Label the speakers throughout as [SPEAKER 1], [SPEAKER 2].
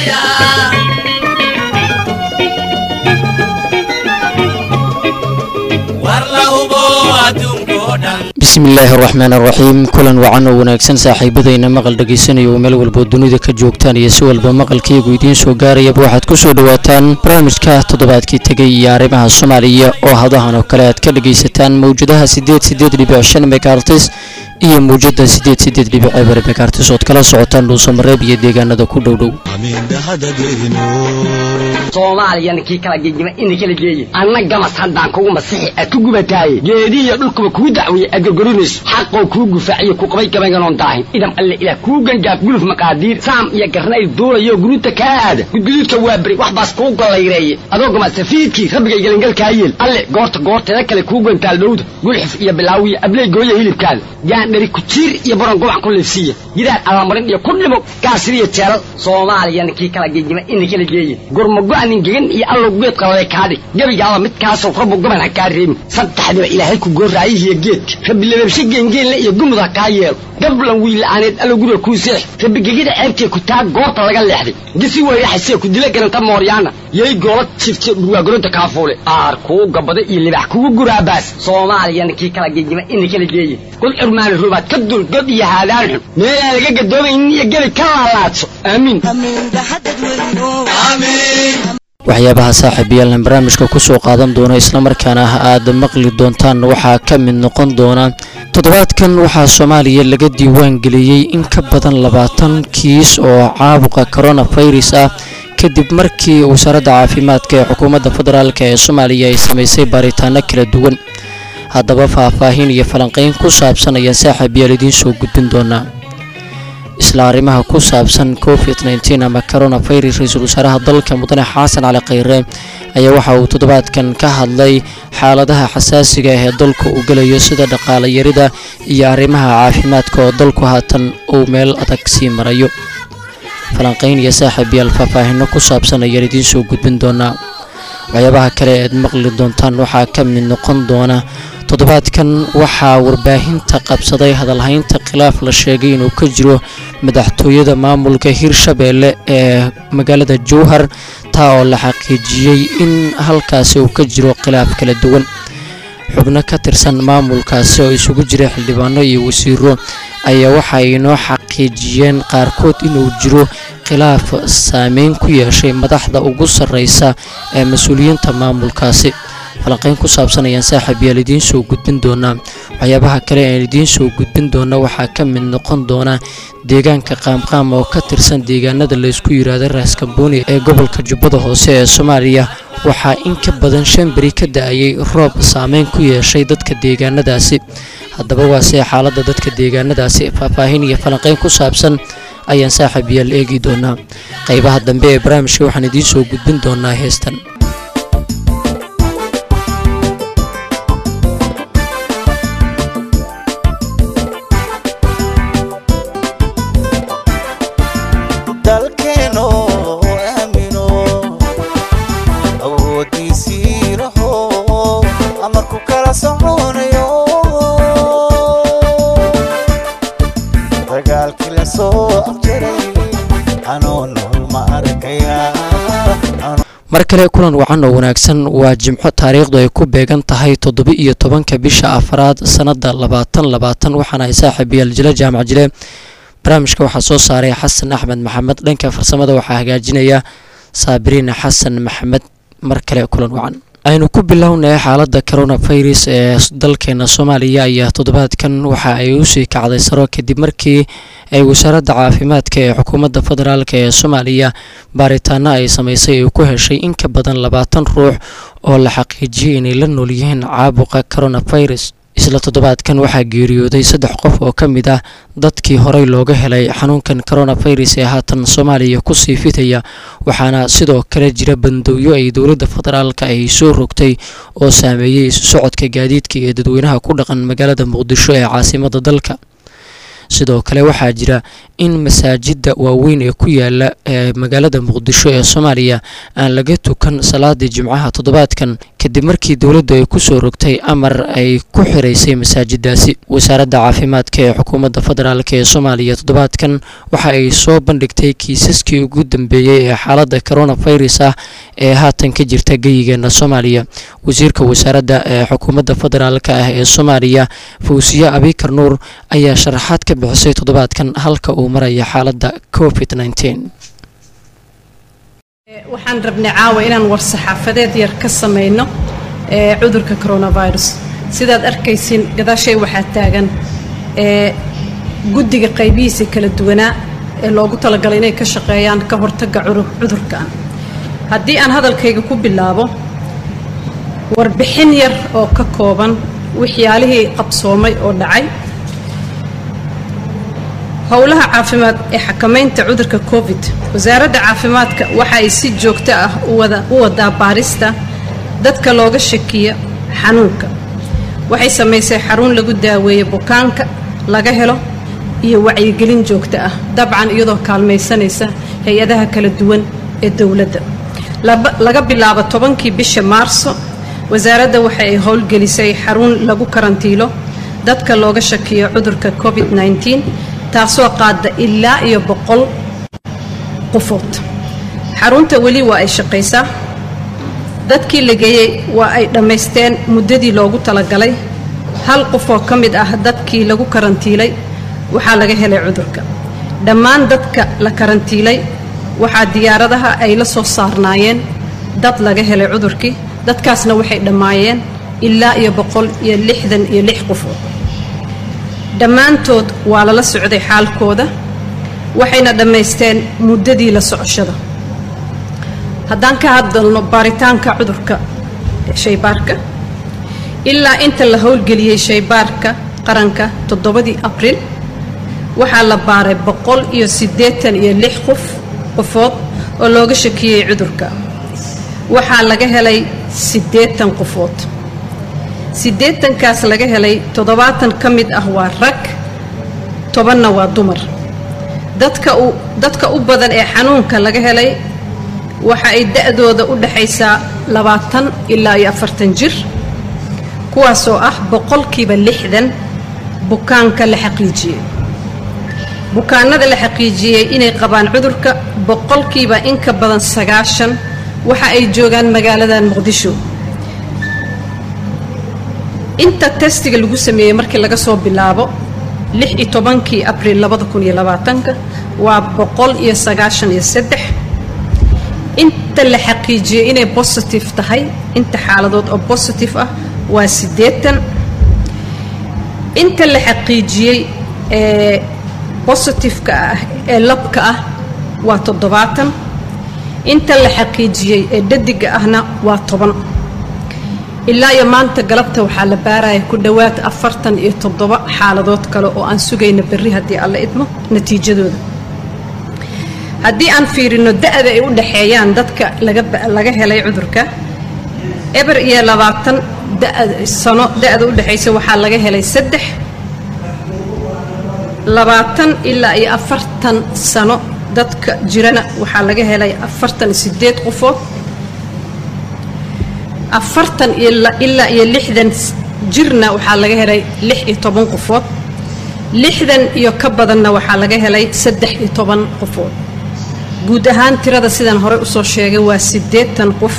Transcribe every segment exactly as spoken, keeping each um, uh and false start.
[SPEAKER 1] بسم الله الرحمن الرحيم كلن وعن وناكسن صاحبتينا مقل دغيسanayo meel walba dunida ka joogtaan iyo si walba maqalkaygu idiin soo gaaraya waxaad ku soo dhawaataan barnaamijka toddobaadkii tagay iyo arrimaha Soomaaliya oo hadahan oo kale aad ka dhageysataan mawjadaha sideed sideed dhibic shan megahertz iyo mawjada sideed sideed dhibic eber megahertz oo kala socotaan dhul Soomareeb iyo deegaanada ku dhow dhow
[SPEAKER 2] Soomaaliya kii kala geeyay in kala geeyay annaga masaxan kugu masixi aad ku gubatay geediyo dhulkuba ku dacwiyay agagorinis xaqo ku gufaaciyo ku qabay gabaygan daahin idam alle ila ku gangaab guluf maqaadiir saam iyo garnay duulayo guruta kaada gudgududka waa bari wax baas ku golayreeyay adoo ma safiidkii rabbiga galangal kaayeel alle goorta goorta kale ku gantaal dhowd gulxif iyo bilaawiya ablay gooyo hilibkaada yaan dhari ku jiir iyo baran gobac ku leefsiya gidaan alamarin iyo ku dhimo kaasriyo jeelal Soomaaliya kii kala geeyay in kala geeyay gurmago anin gegan iyo allo geed qalay kaadi gabiga mid kaas oo rabbu goban ha ka reem saddexda ilaahay ku gooraayihiyo geedka rabbi leebsha geengeen iyo gumada ka yeel gablan wiil aanad allo guriga ku seex rabbi gigida ceebkee ku taag goorta laga leexday gisi way xisee ku dila garanta mooryaana yey goolad jifte dhuwa goronta kaafuule aar ku gabada iyo libax ku guraabaas Soomaaliya kii kala geeyay in kala geeyay kul irmaan rubaad ka dul god iyo haadaan meel laga gadoomin iyo gali ka laalaadso aamin aamin
[SPEAKER 1] waxyaabaha saaxiibayaal barnaamijka ku soo qaadan doona isla markaana aad maqli doontaan waxa ka mid noqon doona toddobaadkan waxa Soomaaliya laga diiwaan galiyay in ka badan labaatan kiis oo caabuqa coronavirus ah kadib markii wasaaradda caafimaadka ee xukuumadda federaalka ee Soomaaliya ay sameysay baaritaano kala duwan haddaba faahfaahin iyo falanqeyn ku saabsan ayaan saaxiibayaal idiin soo gudbin doonaa isla arrimaha ku saabsan covid nineteen ama coronavirus ra'iisul wasaaraha dalka mudane xasan cali khayre ayaa waxa uu toddobaadkan ka hadlay xaaladaha xasaasiga ah ee dalka uu galayo sida dhaqaale yarida iyo arrimaha caafimaadka oo dalku haatan uu meel adag sii marayo falanqeyn iyo saaxiibayaal faahfaahin ku saabsan ayaan idiin soo gudbin doonaa waxyaabaha kale ee aad maqli doontaan waxaa ka mid noqon doona toddobaadkan waxaa warbaahinta qabsaday hadalhaynta khilaaf la sheegay inuu ka jiro madaxtooyada maamulka Hirshabeelle ee magaalada Jowhar taa oo la xaqiijiyay in halkaas uu ka jiro khilaaf kala duwan xubno ka tirsan maamulkaasi oo isugu jira xildhibaano iyo wasiiro ayaa waxa ay noo xaqiijiyeen qaarkood inuu jiro khilaaf saameyn ku yeeshay madaxda ugu sareysa ee mas'uuliyiinta maamulkaasi falanqeyn ku saabsan ayaan saaxiibayaal idiin soo gudbin doonaa waxyaabaha kale ee idiin soo gudbin doona waxaa ka mid noqon doona deegaanka qaamqaam oo ka tirsan deegaanada la isku yiraahdo Raaskambooni ee gobolka Jubbada Hoose ee Soomaaliya waxaa in ka badan shan bari ka da'ayay roob saameyn ku yeeshay dadka deegaanadaasi haddaba waa see xaaladda dadka deegaanadaasi faahfaahin iyo falanqeyn ku saabsan ayaan saaxiibayaal eegi doonaa qaybaha dambe ee barnaamijka waxaan idiin soo gudbin doonaa heestan mar kale kulan wacan oo wanaagsan waa jimco taariikhdu ay ku beegan tahay toddoba iyo tobanka bisha afraad sanada labaatan labaatan waxaana ay saaxiibayaal jila jaamac jile barnaamijka waxaa soo saaray xasan axmed maxamed dhanka farsamada waxaa hagaajinaya saabiriin xasan maxamed mar kale kulan wacan aynu ku bilownay xaaladda coronavirus ee dalkeena Soomaaliya ayaa toddobaadkan waxa ay u sii kacday saro kadib markii ay wasaaradda caafimaadka ee xukuumadda federaalka ee Soomaaliya baaritaano ay sameysay oo ku heshay in ka badan labaatan ruux oo la xaqiijiyay inay la nool yihiin caabuqa coronavirus isla toddobaadkan waxaa geeriyooday saddex qof oo ka mid ah dadkii horey looga helay xanuunkan coronavirus ee haatan Soomaaliya ku sii fitaya waxaana sidoo kale jira bandowyo ay dowladda federaalka ay soo rogtay oo saameeyay isu socodka gaadiidka ee dadweynaha ku dhaqan magaalada Muqdisho ee caasimadda dalka sidoo kale waxaa jira in masaajidda waaweyn ee ku yaala ee magaalada Muqdisho ee Soomaaliya aan laga tukan salaadii jimcaha toddobaadkan kadib markii dowladdu ay ku soo rogtay amar ay ku xiraysay masaajidaasi. wasaaradda caafimaadka ee xukuumadda federaalk ee Soomaaliya toddobaadkan waxa ay soo bandhigtay kiisaskii ugu dambeeyay ee xaaladda coronavirus ah ee haatan ka jirta geyigeena Soomaaliya. wasiirka wasaaradda ee xukuumadda federaalk ah ee Soomaaliya Fawsiya Abikar Nuur ayaa sharaxaad ka bixisay toddobaadkan halka uu maraya xaaladda covid nineteen.
[SPEAKER 3] waxaan rabnay caawa inaan war saxaafadeed yar ka sameeyno ee cudurka coronavirus. sidaad arkaysiin gadaashay waxaa taagan ee guddiga qaybihiisa kala duwanaa ee loogu talagalay inay ka shaqeeyaan ka hortagga cudurkan. haddii aan hadalkayga ku bilaabo warbixin yar oo ka kooban waxyaalihii qabsoomay oo dhacay. howlaha caafimaad ee xakamaynta cudurka covid, wasaaradda caafimaadka waxa ay si joogto ah u wada u wadaa baarista dadka looga shakiyo xanuunka. waxay samaysay xarun lagu daaweeyo bukaanka laga helo iyo wacyigelin joogto ah, dabcan iyadoo kaalmaysanaysa hay-adaha kala duwan ee dowladda. laga bilaabo tobankii bisha maarso, wasaaradda waxa ay howlgelisay xarun lagu karantiilo dadka looga shakiyo cudurka covid nineteen taasoo qaada ilaa iyo boqol qofood. xarunta weli waa ay shaqaysaa. dadkii la geeyey waa ay dhammaysteen muddadii loogu talagalay. hal qof oo ka mid ah dadkii lagu karantiilay waxaa laga helay cudurka. dhammaan dadka la karantiilay waxaa diyaaradaha ay la soo saarnaayeen dad laga helay cudurkii. dadkaasna waxay dhammaayeen ilaa iyo boqol iyo lixdan iyo lix qofood. dhammaantood waa lala socday xaalkooda waxayna dhammaysteen muddadii la socoshada. haddaan ka hadalno baaritaanka cudurka shaybaarka, ilaa inta la howlgeliyey shaybaarka qaranka toddobadii abriil waxaa la baaray boqol iyo siddeetan iyo lix qof qofood oo looga shakiyey cudurka. waxaa laga helay siddeetan qofood. siddeetankaas laga helay toddobaatan ka mid ah waa rag, tobanna waa dumar. dadka u dadka u badan ee xanuunka laga helay waxa ay da'dooda u dhaxaysaa labaatan ilaa iyo afartan jir, kuwaasoo ah boqolkiiba lixdan bukaanka la xaqiijiyey. bukaanada la xaqiijiyey inay qabaan cudurka boqolkiiba in ka badan sagaashan waxa ay joogaan magaaladan Muqdisho. inta testiga lagu sameeyey markii laga soo bilaabo lix iyo tobankii abriil labada kun iyo labaatanka waa boqol iyo sagaashan iyo saddex. inta la xaqiijiyey inay positive tahay, inta xaaladood oo positive ah waa siddeetan. inta la xaqiijiyey ee positive-ka ah ee labka ah waa toddobaatan. inta la xaqiijiyey ee dhadiga ahna waa toban. ilaa iyo maanta galabta waxaa la baaraya ku dhowaad afartan iyo toddoba xaaladood kale oo aan sugayna berri haddii alla idmo natiijadooda. haddii aan fiirino da'da ay u dhaxeeyaan dadka laga laga helay cudurka, eber iyo labaatan sano da'da u dhaxaysa waxaa laga helay saddex. labaatan ilaa iyo afartan sano dadka jirana waxaa laga helay afartan iyo siddeed qofood. afartan ilaa iyo lixdan jirna waxaa laga helay lix iyo toban qofood. lixdan iyo ka badanna waxaa laga helay saddex iyo toban qofood. guud ahaan tirada sidaan horey u soo sheegay waa siddeetan qof.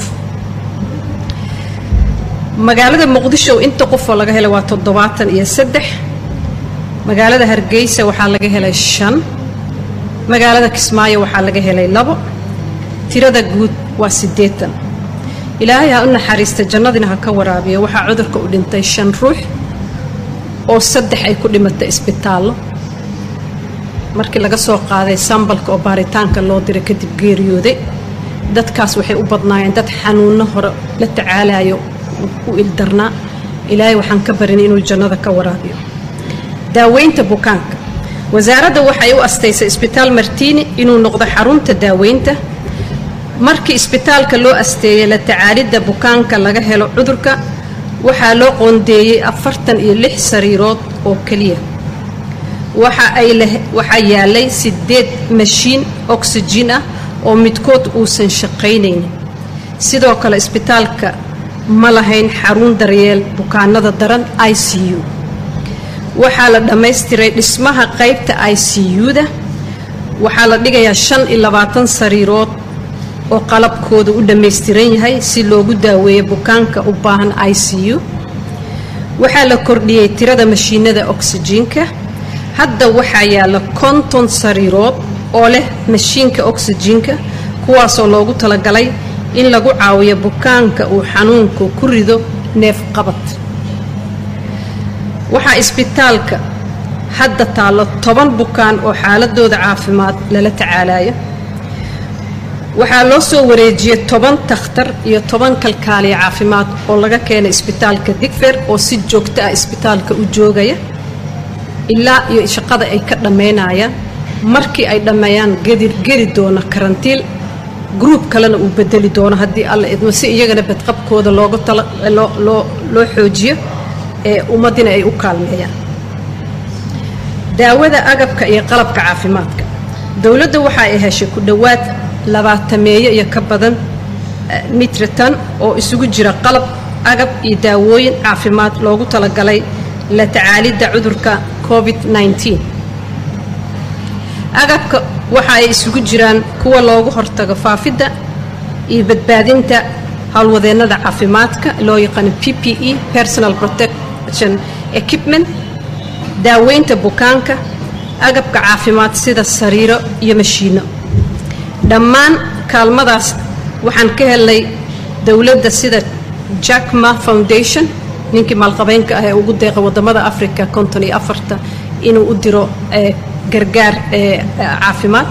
[SPEAKER 3] magaalada Muqdisho inta qof oo laga helay waa toddobaatan iyo saddex. magaalada Hargeysa waxaa laga helay shan. magaalada Kismaayo waxaa laga helay labo. tirada guud waa siddeetan. ilaahay ha u naxariista jannadina ha ka waraabiyo. waxaa cudurka u dhintay shan ruux oo saddex ay ku dhimatay isbitaallo markii laga soo qaaday sambalka oo baaritaanka loo diray kadib geeriyooday. dadkaas waxay u badnaayeen dad xanuunno hore la tacaalayo u ildarnaa. ilaahay waxaan ka barinay inuu jannada ka waraabiyo. daaweynta bukaanka, wasaaradda waxay u astaysay isbitaal Martiini inuu noqdo xarunta daaweynta. markii isbitaalka loo asteeyay la tacaalidda bukaanka laga helo cudurka waxaa loo qoondeeyey afartan iyo lix sariirood oo keliya. waxa ay waxaa yaalay siddeed mashiin oxygen ah oo midkood uusan shaqaynaynin. sidoo kale isbitaalka ma lahayn xarun daryeel bukaanada daran I C U. waxaa la dhammaystiray dhismaha qaybta I C U-da. waxaa la dhigayaa shan iyo labaatan sariirood oo qalabkooda u dhammaystiran yahay si loogu daaweeyo bukaanka u baahan I C U. waxaa la kordhiyey tirada mashiinada oksijiinka. hadda waxaa yaalla konton sariirood oo leh mashiinka oksijiinka, kuwaasoo loogu talagalay in lagu caawiyo bukaanka uu xanuunku ku rido neef qabad. waxaa isbitaalka hadda taallo toban bukaan oo xaaladooda caafimaad lala tacaalayo. waxaa loo soo wareejiyey toban takhtar iyo toban kalkaaliya caafimaad oo laga keenay isbitaalka Digfaar oo si joogto ah isbitaalka u joogaya ilaa iyo shaqada ay ka dhammaynayaan. markii ay dhammeeyaan gedir geli doona karantiil group kalena uu bedeli doono haddii alla idmo, si iyagana badqabkooda looga tala loo loo loo xoojiyo ee ummadina ay u kaalmeeyaan. daawada, agabka iyo qalabka caafimaadka. dawladda waxa ay heshay ku dhowaad labaatameeyo iyo ka badan mitritan oo isugu jira qalab, agab iyo daawooyin caafimaad loogu talagalay la tacaalidda cudurka covid nineteen. agabka waxa ay isugu jiraan kuwa loogu hortago faafidda iyo badbaadinta howlwadeennada caafimaadka loo yaqaan P P E personal protection equipment, daaweynta bukaanka, agabka caafimaad sida sariiro iyo mashiino. dhammaan kaalmadaas waxaan ka helnay dawladda sida Jack Ma Foundation, ninkii maalqabeynka ah ee ugu deeqa wadamada Afrika konton iyo afarta inuu u diro gargaar caafimaad.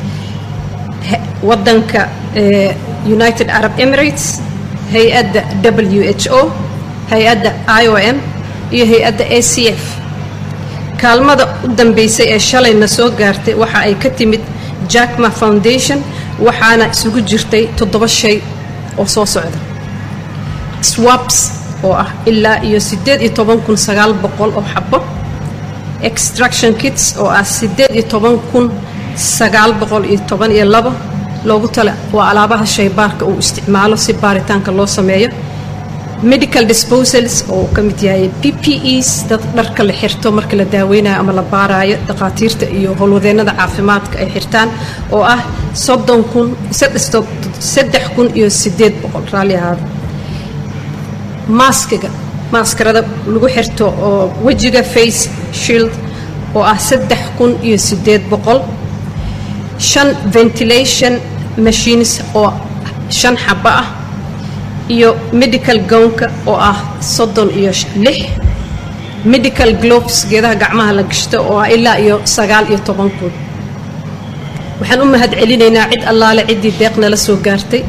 [SPEAKER 3] wadanka United Arab Emirates, hay-adda W H O, hay-adda I O M iyo hay-adda A C F. kaalmada u dambeysay ee shalayna soo gaartay waxa ay ka timid Jack Ma Foundation, waxaana isugu jirtay toddoba shay oo soo socda. swabs oo ah ilaa iyo sideed iyo toban kun sagaal boqol oo xabo, extraction kits oo ah sideed iyo toban kun sagaal boqol iyo toban iyo labo loogu tala waa alaabaha shaybaarka uu isticmaalo si baaritaanka loo sameeyo. medical disposals oo ka mid yahay P P Es, dad dharka la xirto marka la daaweynayo ama la baarayo, dhaqaatiirta iyo howlwadeennada caafimaadka ay xirtaan oo ah soddon kun saddex kun iyo sideed boqol raali ahaada. maaskiga maaskarada lagu xirto oo wejiga face shield oo ah saddex kun iyo sideed boqol. shan ventilation machines oo shan xabo ah iyo medical gownka oo ah soddon iyo lix. medical gloves geedaha gacmaha la gashto oo ah ilaa iyo sagaal iyo toban kun. waxaan u mahad celinaynaa cid allaale ciddii deeqna la soo gaartay.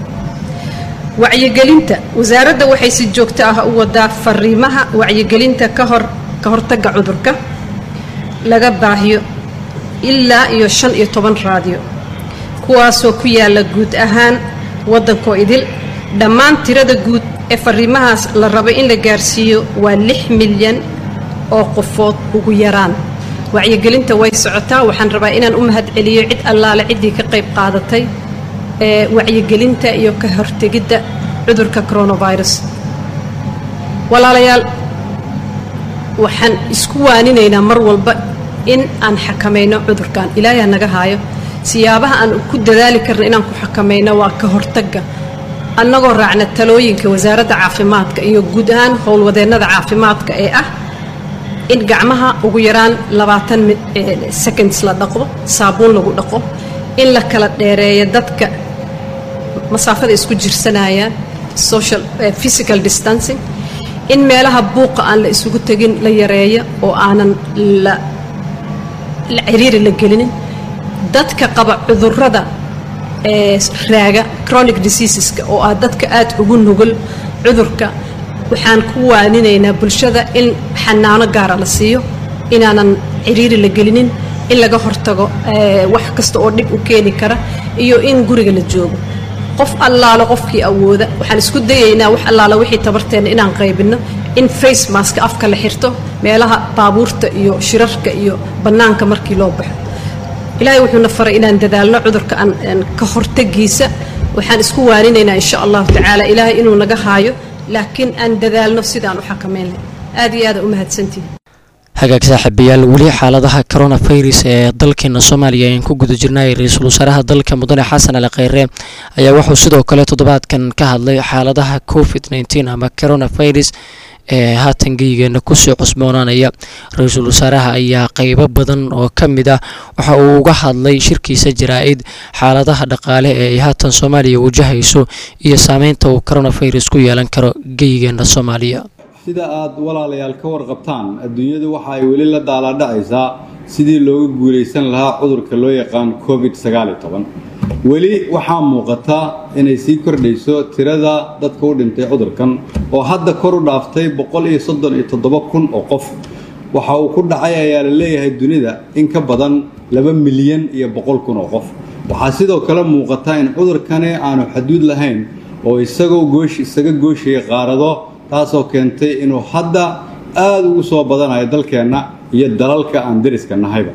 [SPEAKER 3] wacyigelinta wasaaradda waxay si joogto ah u wadaa fariimaha wacyigelinta ka hor ka hortagga cudurka laga baahiyo ilaa iyo shan iyo toban raadiyo, kuwaasoo ku yaala guud ahaan waddankoo idil. dhammaan tirada guud ee fariimahaas la rabo in la gaarsiiyo waa lix milyan oo qofood ugu yaraan. wacyigelinta way socotaa. waxaan rabaa inaan u mahad celiyo cid allaale ciddii ka qayb qaadatay ee wacyigelinta iyo ka hortegidda cudurka coronavirus. walaalayaal, waxaan isku waaninaynaa mar walba in aan xakamayno cudurkan. ilaahay naga haayo. siyaabaha aan ku dadaali karno inaan ku xakamayno waa ka hortagga, annagoo raacna talooyinka wasaaradda caafimaadka iyo guud ahaan howlwadeennada caafimaadka ee ah in gacmaha ugu yaraan labaatan seconds la dhaqdo, saabuun lagu dhaqo, in la kala dheereeyo dadka masaafada isku jirsanayaan social physical distancing, in meelaha buuqa aan la isugu tegin la yareeyo oo aanan la la ciriiri la gelinin. dadka qaba cudurrada ee raaga chronic diseaseska oo ah dadka aad ugu nugul cudurka, waxaan ku waaninaynaa bulshada in xanaano gaara la siiyo, inaanan ciriiri la gelinin, in laga hortago wax kasta oo dhib u keeni kara, iyo in guriga la joogo. qof allaalo qofkii awooda waxaan isku dayaynaa wax allaalo wixii tabarteena inaan qaybino, in face mask afka la xirto meelaha baabuurta iyo shirarka iyo bannaanka markii loo baxo. ilaahay wuxuuna faray inaan dadaalno cudurka aan ka hortagiisa. waxaan isku waaninaynaa insha allahu tacaala ilaahay inuu naga haayo laakiin aan dadaalno sidaan u xakameyn lahayn aad iyo aad u mahadsantihiin
[SPEAKER 1] hagaag saaxiibayaal weli xaaladaha coronavirus ee dalkeena Soomaaliya ayaan ku guda jirnay ra'iisul wasaaraha dalka mudane Xasan Ali Khayre ayaa wuxuu sidoo kale toddobaadkan ka hadlay xaaladaha covid nineteen ama coronavirus ee haatan geeygana ku soo cusboonaanaya ra'iisul wasaaraha ayaa qaybo badan oo kamid ah waxa uu uga hadlay shirkiisa jaraa'id xaaladaha dhaqaale ee haatan Soomaaliya wajahayso iyo saameynta uu coronavirus ku yeelan karo geeygana Soomaaliya
[SPEAKER 4] sida aad walaalayaal ka warqabtaan adduunyadu waxa ay weli la daaladhacaysaa sidii looga guuleysan lahaa cudurka loo yaqaan covid sagaal iyo toban weli waxaa muuqata inay sii kordhayso tirada dadka u dhintay cudurkan oo hadda kor u dhaaftay boqol iyo soddon iyo toddoba kun oo qof waxa uu ku dhacay ayaa la leeyahay dunida in ka badan laba milyan iyo boqol kun oo qof waxaa sidoo kale muuqata in cudurkani aanu xaduud lahayn oo isagoo goosh isaga gooshaya qaarado taasoo keentay inuu hadda aad ugu soo badanayo dalkeenna iyo dalalka aan deriska nahayba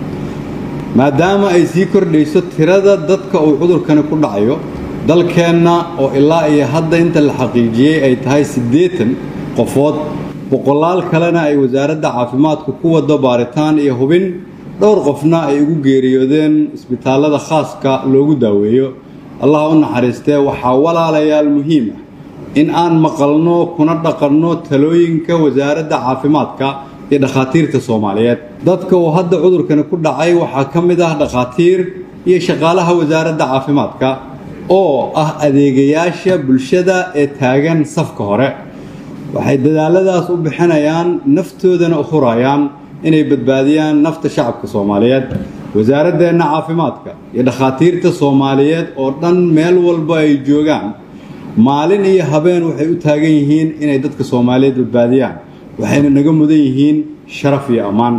[SPEAKER 4] maadaama ay sii kordhayso tirada dadka uu cudurkani ku dhacayo dalkeenna oo ilaa iyo hadda inta la xaqiijiyey ay tahay siddeetan qofood boqolaal kalena ay wasaaradda caafimaadku ku wado baaritaan iyo hubin dhowr qofna ay ugu geeriyoodeen isbitaallada khaaska loogu daaweeyo allah u naxariistee waxaa walaalayaal muhiim ah in aan maqalno kuna dhaqanno talooyinka wasaaradda caafimaadka iyo dhakhaatiirta Soomaaliyeed dadka oo hadda cudurkani ku dhacay waxa ka mid ah dhakhaatiir iyo shaqaalaha wasaaradda caafimaadka oo ah adeegayaasha bulshada ee taagan safka hore waxay dadaaladaas u bixinayaan naftoodana u hurayaan inay badbaadiyaan nafta shacabka Soomaaliyeed wasaaraddeena caafimaadka iyo dhakhaatiirta Soomaaliyeed oo dhan meel walba ay joogaan maalin iyo habeen waxay u taagan yihiin inay dadka Soomaaliyeed badbaadiyaan waxayna naga mudan yihiin sharaf iyo amaan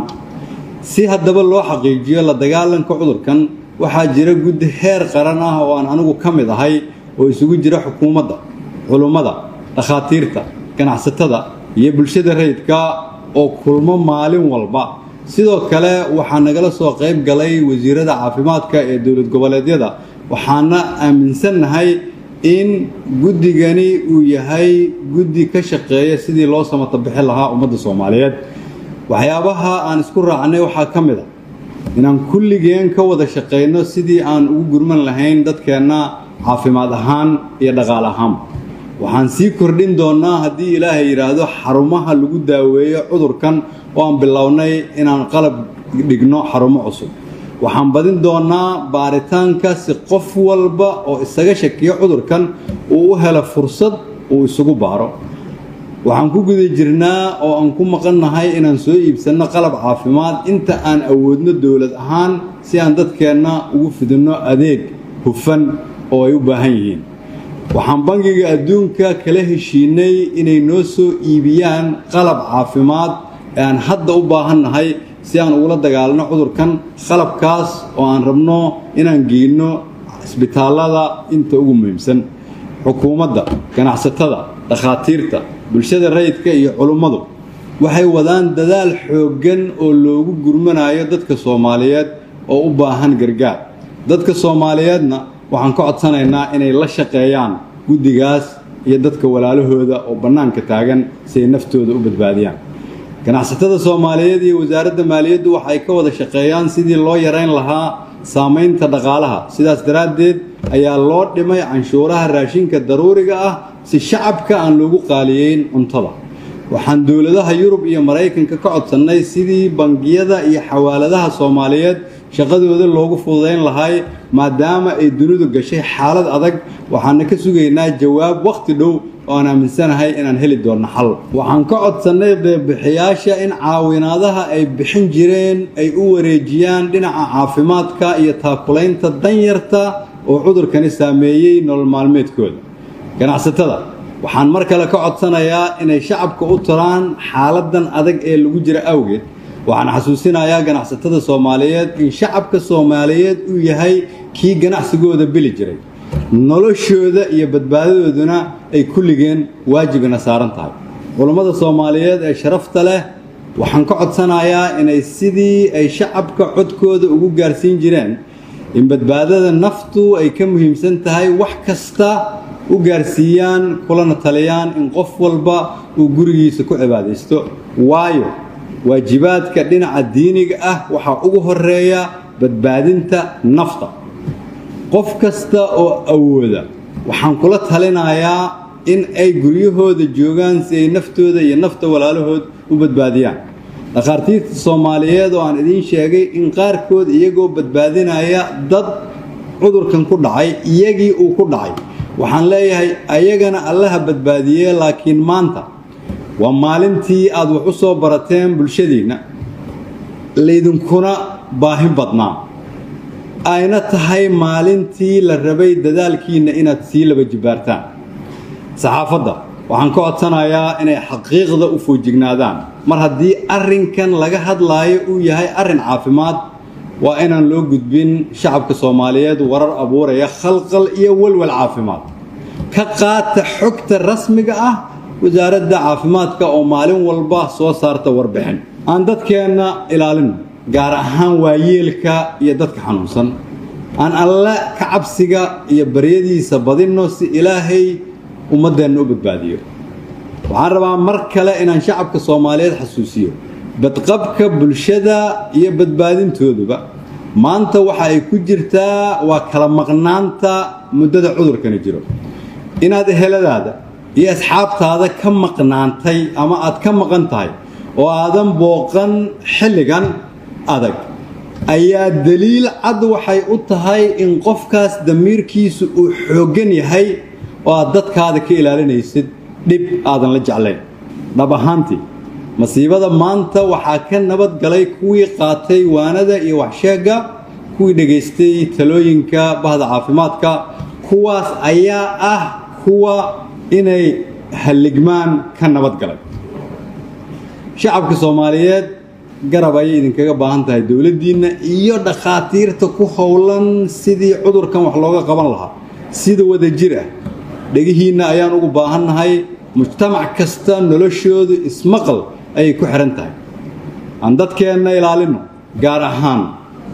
[SPEAKER 4] si haddaba loo xaqiijiyo la dagaalanka cudurkan waxaa jira guddi heer qaran ah oo aan anigu ka mid ahay oo isugu jira xukuumadda culimada dhakhaatiirta ganacsatada iyo bulshada rayidka oo kulmo maalin walba sidoo kale waxaa nagala soo qayb galay wasiirada caafimaadka ee dowlad goboleedyada waxaana aaminsanahay in guddigani uu yahay guddi ka shaqeeya sidii loo samata bixin lahaa ummadda Soomaaliyeed waxyaabaha aan isku raacnay waxaa ka mid ah inaan kulligeen ka wada shaqeyno sidii aan ugu gurman lahayn dadkeena caafimaad ahaan iyo dhaqaale ahaan waxaan sii kordhin doonaa haddii Ilaahay yiraahdo xarumaha lagu daaweeyo cudurkan oo aan bilownay inaan qalab dhigno xarumo cusub waxaan badin doonaa baaritaanka si qof walba oo isaga shakiyo cudurkan uu u helo fursad uu isugu baaro waxaan ku guda jirnaa oo aan ku maqannahay inaan soo iibsano qalab caafimaad inta aan awoodno dowlad ahaan si aan dadkeenna ugu fidino adeeg hufan oo ay u baahan yihiin waxaan bangiga adduunka kala heshiinay inay noo soo iibiyaan qalab caafimaad ee aan hadda u baahannahay si aan ula dagaalno cudurkan qalabkaas oo aan rabno inaan geeyno isbitaallada inta ugu muhiimsan xukuumadda ganacsatada dhakhaatiirta bulshada rayidka iyo culimadu waxay wadaan dadaal xooggan oo loogu gurmanayo dadka Soomaaliyeed oo u baahan gargaar dadka Soomaaliyeedna waxaan ka codsanaynaa inay la shaqeeyaan guddigaas iyo dadka walaalahooda oo banaanka taagan si ay naftooda u badbaadiyaan ganacsatada Soomaaliyeed iyo wasaaradda maaliyadda waxay ka wada shaqeeyaan sidii loo yareyn lahaa saameynta dhaqaalaha sidaas daraadeed ayaa loo dhimay canshuuraha raashinka daruuriga ah si shacabka aan loogu qaaliyeyn cuntada waxaan dawladaha Yurub iyo Mareykanka ka codsanay sidii bangiyada iyo xawaaladaha Soomaaliyeed shaqadooda loogu fududeyn lahaa maadaama ay dunidu gashay xaalad adag waxaan ka sugaynaa jawaab waqti dhow oo aan aaminsanahay inaan heli doono xal waxaan ka codsanay bixiyaasha in caawinaadaha ay bixin jireen ay u wareejiyaan dhinaca caafimaadka iyo taakulaynta danyarta oo cudurkani saameeyay nolol maalmeedkooda ganacsatada waxaan mar kale ka codsanayaa inay shacabka u tiraan xaaladan adag ee lagu jira awgeed waxaan xasuusinayaa ganacsatada Soomaaliyeed in shacabka Soomaaliyeed uu yahay kii ganacsigooda bili jiray noloshooda iyo badbaadadooduna ay kulligeen waajibina saaran tahay culimada Soomaaliyeed ee sharafta leh waxaan ka codsanayaa inay sidii ay shacabka codkooda ugu gaarsiin jireen in badbaadada naftu ay ka muhiimsan tahay wax kasta u gaarsiiyaan kulana taliyaan in qof walba uu gurigiisa ku cibaadaysto waayo waajibaadka dhinaca diiniga ah waxaa ugu horeeya badbaadinta nafta qof kasta oo awooda waxaan kula talinayaa in ay guryahooda joogaan si ay naftooda iyo nafta walaalahood u badbaadiyaan dhakhaatiirta Soomaaliyeed oo aan idin sheegay in qaarkood iyagoo badbaadinaya dad cudurkan ku dhacay iyagii uu ku dhacay waxaan leeyahay ayagana allaha badbaadiyay laakiin maanta waa maalintii aad wax u soo barateen bulshadiina leedinkuna baahi badnaa ayna tahay maalintii la rabay dadaalkiina inaad sii laba jibaartaan saxaafadda waxaan ka codsanayaa inay xaqiiqda u foojignaadaan mar haddii arrinkan laga hadlaayo uu yahay arrin caafimaad waa inaan loo gudbin shacabka Soomaaliyeed warar abuuraya khalqal iyo walwal caafimaad ka qaata xogta rasmiga ah wasaaradda caafimaadka oo maalin walba soo saarta warbixin aan dadkeena ilaalin gaar ahaan waayeelka iyo dadka xanuunsan aan alla ka cabsiga iyo baryadiisa badino si ilaahay ummadeenna u badbaadiyo waxaan rabaa mar kale inaan shacabka Soomaaliyeed xasuusiyo badqabka bulshada iyo badbaadintooduba maanta waxa ay ku jirtaa waa kala maqnaanta muddada cudurkan jiro inaad heladaada iyo asxaabtaada ka maqnaantay ama aad ka maqan tahay oo aadan booqan xilligan adag ayaa daliil cad waxay u tahay in qofkaas damiirkiisu uu xoogan yahay oo aad dadkaada ka ilaalinaysid dhib aadan la jeclayn dhab ahaantii masiibada maanta waxaa ka nabad galay kuwii qaatay waanada iyo waxsheega kuwii dhageystay talooyinka bahda caafimaadka kuwaas ayaa ah kuwa inay haligmaan ka nabad galay shacabka Soomaaliyeed garab ay idinkaga baahan tahay dawladdiina iyo dhakhaatiirta ku howlan sidii cudurkan wax looga qaban lahaa sida wada jir ah dhagihiina ayaan ugu baahannahay mujtamac kasta noloshoodu ismaqal ay ku xiran tahay aan dadkeena ilaalino gaar ahaan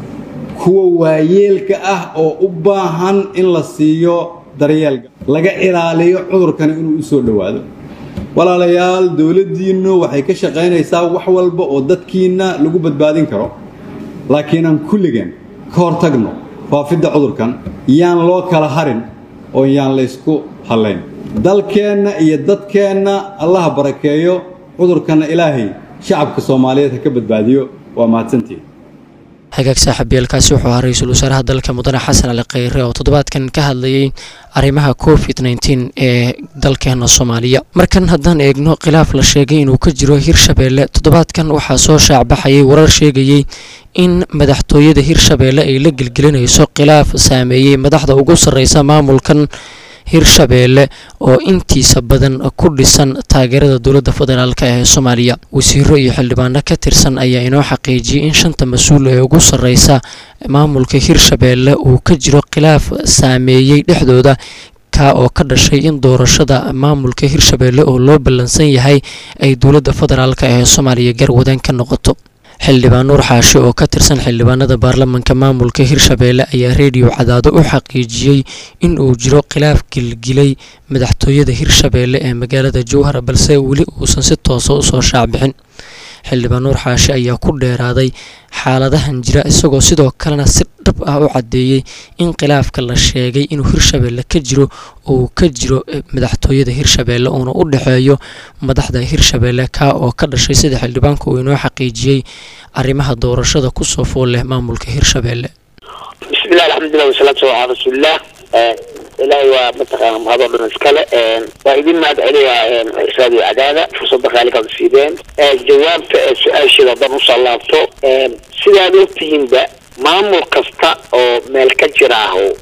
[SPEAKER 4] kuwa waayeelka ah oo u baahan in la siiyo daryeel laga ilaaliyo cudurkan inuu u soo dhawaado walaalayaal dawladdiinu waxay ka shaqaynaysaa wax walba oo dadkiina lagu badbaadin karo laakiin aan kulligan ka hortagno faafidda cudurkan yaan loo kala harin oo yaan la isku halayn dalkeena iyo dadkeena Allah barakeeyo cudurkan ilaahay shacabka Soomaaliyeed ka badbaadiyo waa mahadsantiin
[SPEAKER 1] hagaag saaxiibayalkaasi wuxuu ahaa ra'iisul wasaaraha dalka mudane xasan ali khayre oo toddobaadkan ka hadlayay arrimaha covid nineteen ee dalkeena Soomaaliya markan haddaan eegno khilaaf la sheegay inuu ka jiro Hirshabeelle toddobaadkan waxaa soo shaacbaxayay warar sheegayay in madaxtooyada Hirshabeelle ay la gilgilinayso khilaaf saameeyay madaxda ugu sareysa maamulkan Hirshabeelle oo intiisa badan ku dhisan taageerada dawladda federaalka ee Soomaaliya wasiiro iyo xildhibaano ka tirsan ayaa inoo xaqiijiyay in shanta mas'uul ee ugu sareysa maamulka Hirshabeelle uu ka jiro khilaaf saameeyay dhexdooda ka oo ka dhashay in doorashada maamulka Hirshabeelle oo loo ballansan yahay ay dawladda federaalka ee Soomaaliya garwadaan ka noqoto xildhibaan Nuur Xaashi oo ka tirsan xildhibaanada baarlamaanka maamulka Hirshabeelle ayaa radio cadaado u xaqiijiyay in uu jiro khilaaf gilgilay madaxtooyada Hirshabeelle ee magaalada Jowhar balse wali uusan si toos ah u soo shaacbixin xildhibaan Nuur Xaashi ayaa ku dheeraaday xaaladahan jira isagoo sidoo kalena si dhab ah u cadeeyay in khilaafka la sheegay inuu Hirshabeelle ka jiro oo ka jiro madaxtooyada Hirshabeelle oo u dhaxeeyo madaxda Hirshabeelle ka oo ka dhashay sida xildhibaanku uu inoo xaqiijiyay arrimaha doorashada ku soo fool leh maamulka Hirshabeelle
[SPEAKER 5] bismillaah alxamdulillaah wasalaatu ala rasuulillah ilaahay waa mataqaan hadal iskale waa idin maad celiyaa raadi cadaada fursada khaalika siideen jawaabta su'aashada dan u salaabto sidaad ogtihiinba maamul kasta oo meel ka jira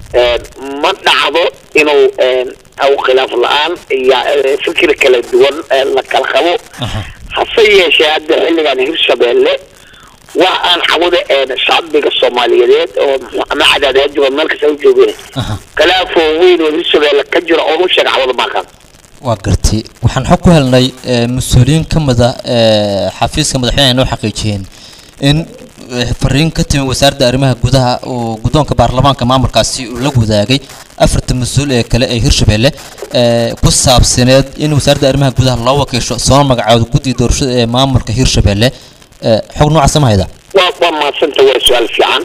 [SPEAKER 5] ma dhacdo inuu aw khilaaf la'aan iyo fikir kala duwan la kala qabo hase yeeshee hadda xilligan Hirshabeelle وأنا حاول الشعب الصوماليين وما عدا ذلك والملك سوي جوبين كلافه وين ولسه لكجر أو مش على المكان
[SPEAKER 6] وقرتي وحن حكوا هالني مسؤولين كم ذا حفيز كم ذا حين إنه حقيقيين إن fariin ka timi wasaaradda arrimaha gudaha oo guddoonka baarlamaanka maamulkaasi uu la wadaagay afarta mas-uul ee kale ee hirshabelle ku saabsaneed in wasaaradda arrimaha gudaha loo wakiisho soo magacaawdo guddiga doorashada ee maamulka hirshabelle xog noocaas ma hayda
[SPEAKER 5] waa waa maasanta waa su'aal fiican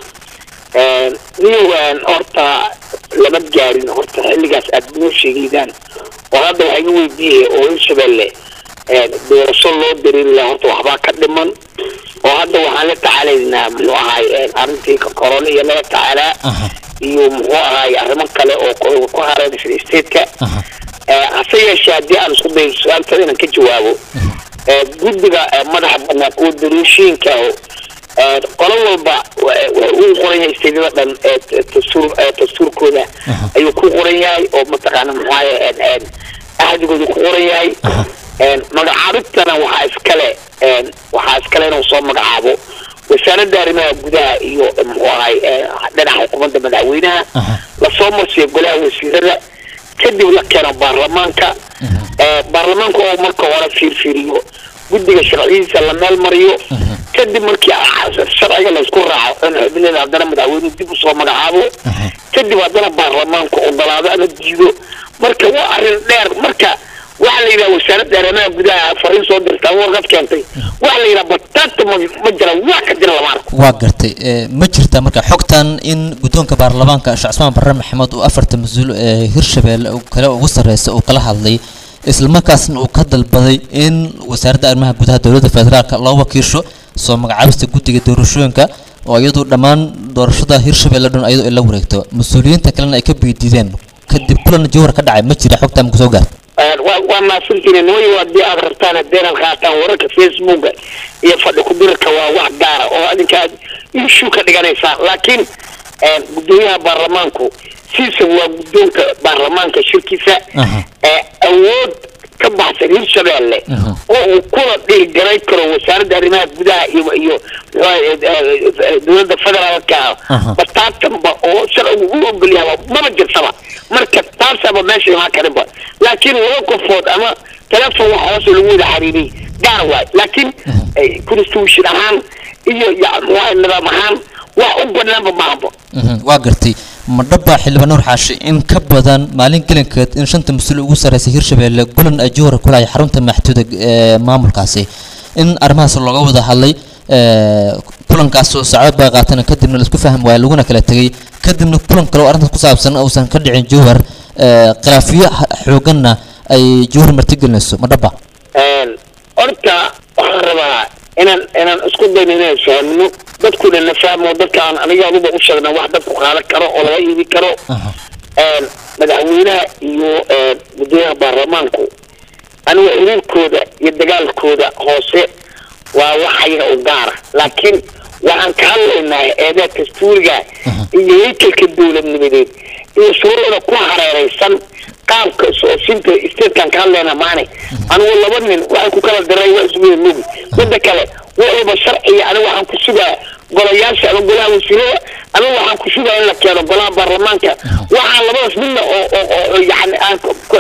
[SPEAKER 5] niyowan horta lama gaarin horta xilligaas aad noo sheegaydaan oo hadda waxaa iga weydiiyey oo hirshabelle doorasho loo dareeri lahaa horta waxbaa ka dhiman oo hadda waxaan la tacaalaynaa muxuu ahaay arrintii corona iyo lala tacaalaa iyo muxuu ahaay arrimo kale oo ku hareeraysan stateka hase yeeshee haddii aan isku dayo su-aaltada inaan ka jawaabo guddiga madaxa bannaan oo doorashooyinka qolo walba uu qoran yahay stateda dhan dastuur dastuurkooda ayuu ku qoran yahay oo mataqaana muxuu ahaay ahdigooda ku qoran yahay magacaabintana waxaa iskale waxaa iskale inuu soo magacaabo wasaaradda arrimaha gudaha iyo muxuu ahay dhinaca xukuumadda madaxweynaha lasoo marsiyo golaha wasiirada kadib la keeno baarlamaanka baarlamaanka oo marka hore fiirfiiriyo guddiga sharcidiisa la meel mariyo kadib markii sharciga laysku raaco in xubnaheeda haddana madaxweynuhu dib usoo magacaabo kadib haddana baarlamaanku ogolaado ama diido marka waa arrin dheer marka waxa la yiraahdo wasaaradda arrimaha gudaha fariin soo dirtay warqad keentay waxa la yiraahdo batata ma jira wax ka jira lama
[SPEAKER 6] waa gartay ma jirta marka xogtan in guddoonka baarlamaanka Sheekh Usmaan Barre Maxamed oo afarta mas'uul ee hirshabelle oo kale ugu sareysa oo kala hadlay isla markaasna uu ka dalbaday in wasaaradda arrimaha gudaha dawladda federaalka loo wakiisho soo magacaabista guddiga doorashooyinka oo iyadoo dhammaan doorashada hirshabelle dhan ayadoo ay la wareegto mas'uuliyiinta kalena ay ka biidideen kadib kulan jawhar ka dhacay ma jira xogtan ku soo gaar
[SPEAKER 5] waa maasantiin way wadii aad rabtaan hadeen qaataan wararka Facebook iyo fadhi ku dirka waa wax gaar oo adinka issue ka dhiganaysa laakiin gudoomiyaha baarlamaanku siisa waa guddoonka baarlamaanka shirkiisa ee awood ka baxsan hirshabelle oo uu kula dhiirgalay karo wasaaradda arrimaha gudaha iyo iyo dowladda federaalka bataatanba oo sharcigu u ogol yahay ma jirtaba marka taasaba meesha ma karinba laakiin loo qofood ama telefoon wax hoos lagu wada xariiriyay gaar waay laakiin constitution ahaan iyo waa nidaam ahaan wax u banaanba maabo
[SPEAKER 6] waa gartay ma dhaba xildhibaan Nuur Xaashi in ka badan maalin gelinkeed in shanta mas'uul ugu sareysay hirshabelle gulan ay jawhar ku lahay xarunta maxduuda ee maamulkaasi in arrimahaas looga wada hadlay kulankaas oo saacad baa qaatana kadibna la isku faham waay laguna kala tagay kadibna kulan kale oo arrinta ku saabsan uusan ka dhicin jawhar khilaafiyo xooganna ay jawhar martigelinayso ma dhaba
[SPEAKER 5] horta waxaan rabaa inaan inaan isku dayno inaan fahmno dadkuna na fahmo dadkaan aniga aduba u sheegna wax dadku qaadan karo oo laga iibi karo madaxweynaha iyo gudoomiyaha baarlamaanku aniga xiriirkooda iyo dagaalkooda hoose waa waxayna u gaara laakiin waxaan ka hadlaynaa eedaha dastuuriga iyo haykalka dowladnimadeed iyo shuruucda ku hareeraysan qaabka soosinta isteedkan ka hadlaynaa maane anigu laba nin waxay ku kala diray waa isugu mugi midda kale wixii sharciga anigu waxaan ku sugaa golayaasha ama golaha wasiirada anigu waxaan ku sugaa in la keeno golaha baarlamaanka waxaan labadaas midna oo oo yani aan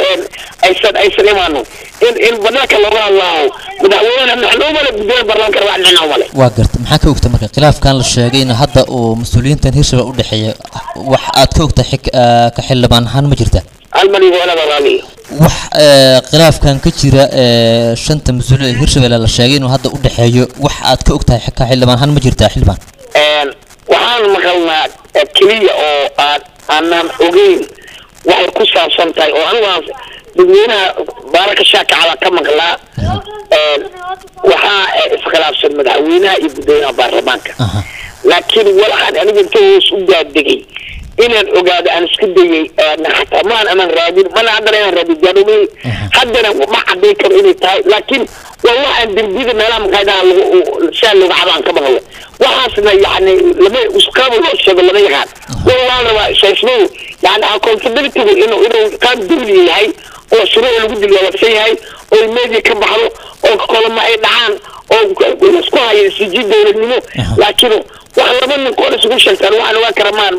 [SPEAKER 5] aysan aysan imaano in in banaanka looga hadlaaho madaxweynaha maxluuma la gudoomiyaha baarlamaanka waa dhinaca wale
[SPEAKER 6] waa garta maxaa ka ogta marka khilaafkan la sheegay in hadda uu mas'uuliyiintan hirshabelle u dhaxeeyo wax aad ka ogta ka xildhibaan ahaan ma jirta
[SPEAKER 5] almani wala walaali
[SPEAKER 6] wax khilaafkan ka jira shanta mas'uul ee hirshabelle la sheegay inuu hadda u dhaxeeyo wax aad ka ogtahay ka xildhibaan ahaan ma jirta xildhibaan
[SPEAKER 5] een waxaan maqalnaa kaliya oo aan aanan ogeyn waxay ku saabsan tahay oo anigu dadweynaha baaraka shaaka cala ka maqlaa een waxaa iskhilaafsan madaxweynaha iyo gudoomiyaha baarlamaanka laakiin waxaan anigu inta hoos u gaadhigay inaan ogaado aan isku dayay xataa maan aman raadin mana haddana inaan raadin gaadhumay haddana ma cadday karo inay tahay laakiin waa waxaan dembiyada meelaha maqaayadaha lagu shaa looga cabaan ka maqlo waxaasna yani lama isqaabo loo sheego lama yaqaan walaa rabaa shaysnadu yani accountability-gu inuu inuu qaab dawli yahay oo shuruuc lagu dilwaabsan yahay oo media ka baxdo oo kolama ay dhacaan oo isku hayo sijid dowladnimo laakiin wax laba nin oo isugu sheegtaan waxaan waa karamaan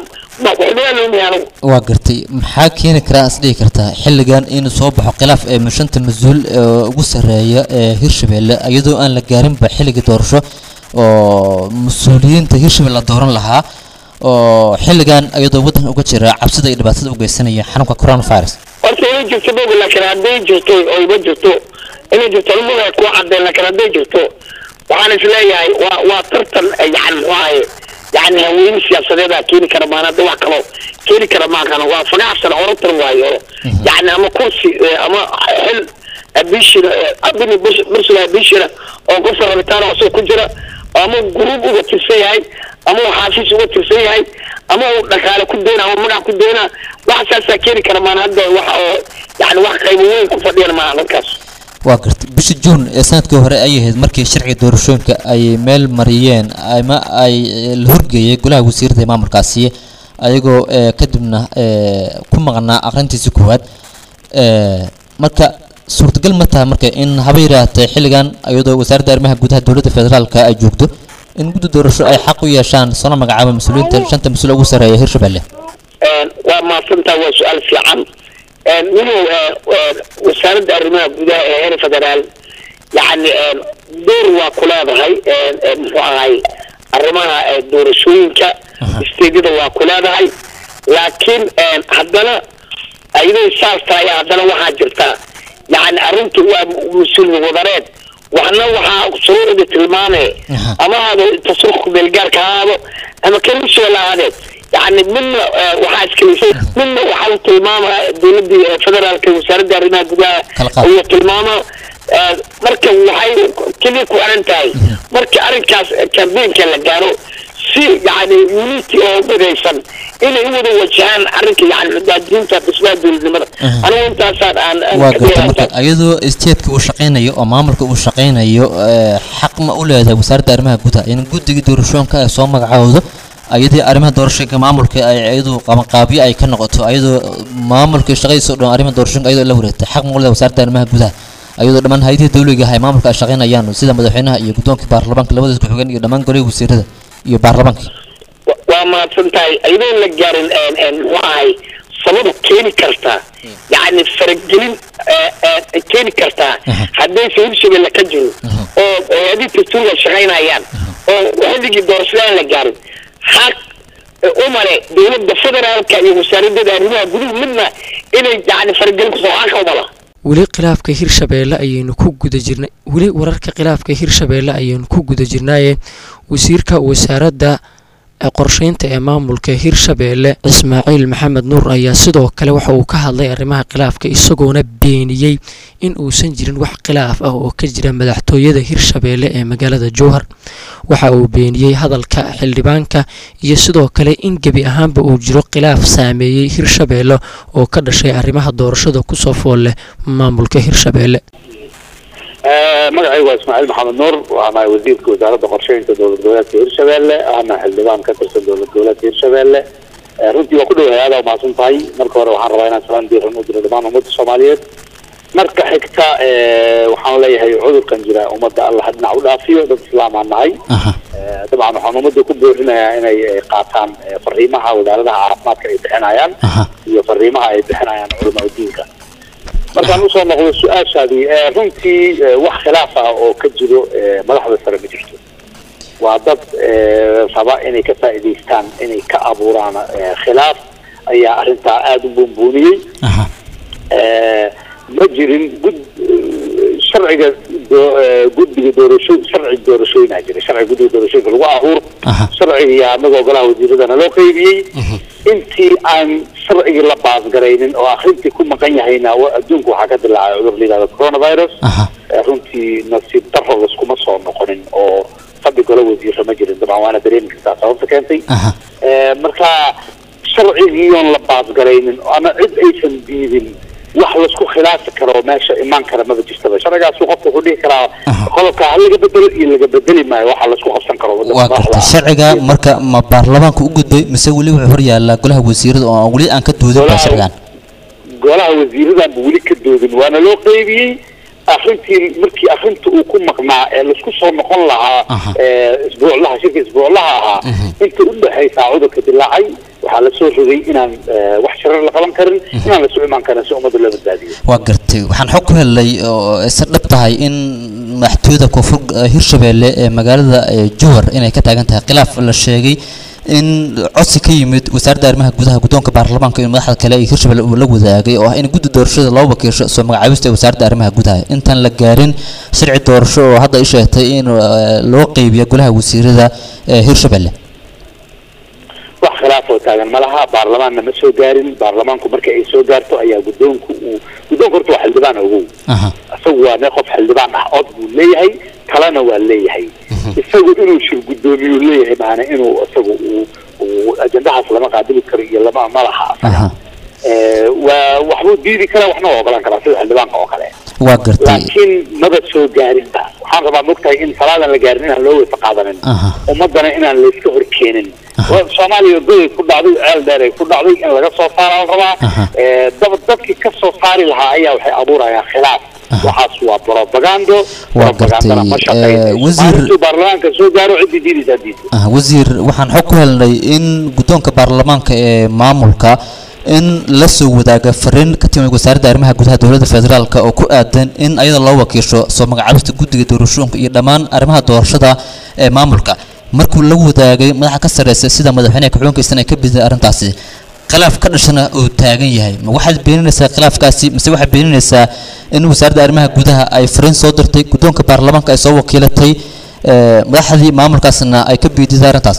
[SPEAKER 6] waa gartay maxaa keeni karaa is dhihi kartaa xilligan in soo baxo khilaaf ee shanta mas'uul ugu sareeya ee hirshabelle iyadoo aan la gaarinba xilliga doorasho oo mas-uuliyiinta hirshabelle la dooran lahaa oo xilligan iyadoo waddanka uga jira cabsida iyo dhibaatada u geysanaya xanuunka coronavirus
[SPEAKER 5] horta inay jirto bogo laakiin hadday jirto oo iba jirto inay jirto lumada ku cadeen laakiin hadday jirto waxaan isleeyahay waa waa tartan yani muxuu ahaye yani haween siyaasadeed aa keeni kara maanada wax kaloo keeni kara maakana waa fagaxsan orotan waayo yani ama kursi ama xil bishira abini bursula bishira oo qofka rabitaan oo ku jira ama group uga tirsan yahay ama xaafis uga tirsan yahay ama uu dhaqaale ku doona ama magac ku doona wax saasa keeni kara maanada wax oo yani wax qayb weyn ku fadhiyaan maanadkaas
[SPEAKER 6] waa gartay bishii juun ee sanadkii hore ay ahayd markii sharciga doorashooyinka ay meel mariyeen ama ay la horgeeyay golaha wasiirada maamulkaasi ayagoo kadibna ku maqnaa aqrintiisa koowaad marka suurtagal ma tahay marka in haba yaraatee xilligan iyadoo wasaaradda arrimaha gudaha dowladda federaalka ay joogto in guddi doorasho ay xaq u yeeshaan sona magacaaba mas-uuliyiinta shanta mas-uul ugu sarreeya hirshabelle
[SPEAKER 5] waa mahadsantahay waa su-aal fiican minuu wasaaradda arrimaha gudaha ee heer federaal yani door waa ku leedahay muxuu ahay arrimaha doorashooyinka isteedyada waa ku leedahay laakiin haddana ayadoo saas tahay haddana waxaa jirta yani arrinta waa mas-uul wadareed waxna waxaa shuruucda tilmaamee ama hado tasarruxka beelgaarka ha ahaado ama kalisheela ahaadee يعني من واحد كليسي من واحد تلمامة دولة فدرالك وسارد دارنا جدا هي تلمامة مركب وحي كذي كوارنتاي مركب أركاس كابين كلا جارو سي يعني يونيتي أو بديسن إلى يوم وجهان أرك يعني دادين تبصوا دول نمر أنا وأنت صار عن
[SPEAKER 6] وقت أيضا استيت كوشقين أيو أمام الكوشقين أيو حق ما أولى هذا وسارد دارنا جدا يعني جود يدور شلون كأسوام عاوزه ayadii arrimaha doorashooyinka maamulka ay ayadu qabanqaabiyo ay ka noqoto ayadoo maamulka shaqadiisa dhan arrimaha doorashooyinka ayadoo la wareegtay xaq muqlada wasaaradda arrimaha gudaha ayadoo dhammaan hay'adaha dawliga ah maamulka ay shaqeynayaan sida madaxweynaha iyo guddoonka baarlamaanka labada isku xigeen iyo dhammaan golaha wasiirada iyo baarlamaanka
[SPEAKER 5] waa mahadsantahay ayadoo la gaarin waxay sabab keeni kartaa yani faragelin keeni kartaa hadday hirshabelle ka jiro oo hay'adii dastuurka shaqeynayaan oo xilligii doorashada la gaarin حق أمري دولة فدرال كان يمسارد دارنا قلوب منا إلى يعني فرق الصحاح وبلا
[SPEAKER 1] weli khilaafka hirshabelle ayaynu ku guda jirnay weli wararka khilaafka hirshabelle ayaynu ku guda jirnaaye wasiirka wasaaradda qorsheynta ee maamulka hirshabelle Ismaaciil Maxamed Nuur ayaa sidoo kale waxa uu ka hadlay arrimaha khilaafka isagoona beeniyay in uusan jirin wax khilaaf ah oo ka jira madaxtooyada hirshabelle ee magaalada Jowhar waxa uu beeniyay hadalka xildhibaanka iyo sidoo kale in gabi ahaanba uu jiro khilaaf saameeyay hirshabelle oo ka dhashay arrimaha doorashada ku soo fool leh maamulka hirshabelle
[SPEAKER 7] magacaygu waa Ismaaciil Maxamed Nuur waana wasiirka wasaaradda qorsheynta dowlad goboleedka hirshabelle ana xildhibaan ka tirsan dowlad goboleedka hirshabelle runtii waa ku dhowahay aad u mahadsan tahay marka hore waxaan rabaa inaan salaan diiran u diro dhammaan ummadda Soomaaliyeed marka xigta waxaan leeyahay cudurkan jira ummadda Allah dhinac u dhaafiyo dad islaam aan nahay dabcan waxaan ummadda ku boorinayaa inay qaataan fariimaha wasaaradda caafimaadka ay bixinayaan iyo fariimaha ay bixinayaan culimada diinka markaan usoo noqdo su-aashaadii runtii wax khilaaf ah oo ka jiro madaxda sare ma jirto waa dad raba inay ka faa'iidaystaan inay ka abuuraan khilaaf ayaa arrintaa aada u buunbuuniyey ma jirin gud sharciga guddiga doorasho sharci doorashooyinaa jira sharciga guddiga doorashooyinka lagu abuur sharciga anagoo golaha wasiiradana loo qaybiyey intii aan sharcigii la baasgaraynin oo akhrintii ku maqan yahayna adduunka waxaa ka dilaacay cudur la yidhahdo coronavirus runtii nasiib daro laskuma soo noqonin oo fadhi golo wasiira ma jirin dabcan waana dareemi kartaa sababta keentay marka sharcigiion la baasgaraynin ama cid aysan diidin wax laisku khilaafi karo meesha imaan kara maba jirtaba sharcigaas qofku wuxuu dhihi karaa qodobka hal laga bedelo iyo laga bedeli maayo waxa laisku qabsan karo
[SPEAKER 6] waa garta sharciga marka ma baarlamaanka u gudbay mise weli wuxuu hor yaalaa golaha wasiirada oo weli aan ka doodin ba sharcigan
[SPEAKER 7] golaha wasiiradan weli ka doodin waana loo qaybiyey akhrintii markii akhrinta uu ku maqnaa ee laisku soo noqon lahaa isbuuclaha shirka isbuuclaha ahaa inta u dhexaysaa cudurka dilaacay waxaa lasoo rogay inaan wax shirar la qaban karin inaan lasoo imaan karin si ummadda loo badbaadiyo
[SPEAKER 6] waa gartay waxaan xog ku helnay oo isa dhab tahay in madaxtooyada koonfur hirshabeelle ee magaalada jowhar inay ka taagan tahay khilaaf la sheegay in codsi ka yimid wasaaradda arrimaha gudaha guddoonka baarlamaanka in madaxda kale ee hirshabeelle uu la wadaagay oo ah in guddi doorashada loo wakiisho soo magacaabista ee wasaaradda arrimaha gudaha intaan la gaarin sharci doorasho oo hadda ay sheegtay in loo qeybiyo golaha wasiirada ee hirshabeelle
[SPEAKER 7] wax khilaaf oo taagan malaha baarlamaanna ma soo gaarin baarlamaanku marka ay soo gaarto ayaa guddoonku uu guddoonku horta waa xildhibaan ogow isagu waa ne qof xildhibaan ah cod buu leeyahay kalena waa leeyahay isagu inuu shir guddoomiyu leeyahay maana inuu isagu uu ajandahaas lama qaabili karo iyo lama malaha asaga waa waxbuu diidi karaa waxna waa ogolaan karaa sida xildhibaanka oo kale
[SPEAKER 6] waa gartay
[SPEAKER 7] laakiin maba soo gaarinba waxaan rabaa mogtahay in salaadan la gaarin inaan loo weysa qaadanin ummadana inaan layska hor keenin soomaaliya goday ku dhacday ceel dheer ay ku dhacday in laga soo saara la rabaa dab dadkii ka soo saari lahaa ayaa waxay abuurayaan khilaaf waxaas waa propagando propagandana ma shaqeynayso baarlamaanka soo gaaro ciddii diidaysaa diidta
[SPEAKER 6] wasiir waxaan xog ku helnay in guddoonka baarlamaanka ee maamulka in la soo wadaaga fariin ka timid wasaaradda arrimaha gudaha dowladda federaalka oo ku aadan in ayada loo wakiisho soo magacaabista guddiga doorashooyinka iyo dhammaan arrimaha doorashada ee maamulka markuu la wadaagay madaxa ka sareysa sida madaxweynaha ku-xigeenkiisana ay ka biday arrintaasi khilaaf ka dhashana uu taagan yahay ma waxaad beeninaysaa khilaafkaasi mise waxaad beeninaysaa in wasaaradda arrimaha gudaha ay fariin soo dirtay guddoonka baarlamaanka ay soo wakiilatay madaxdii maamulkaasna ay ka biididay arrintaas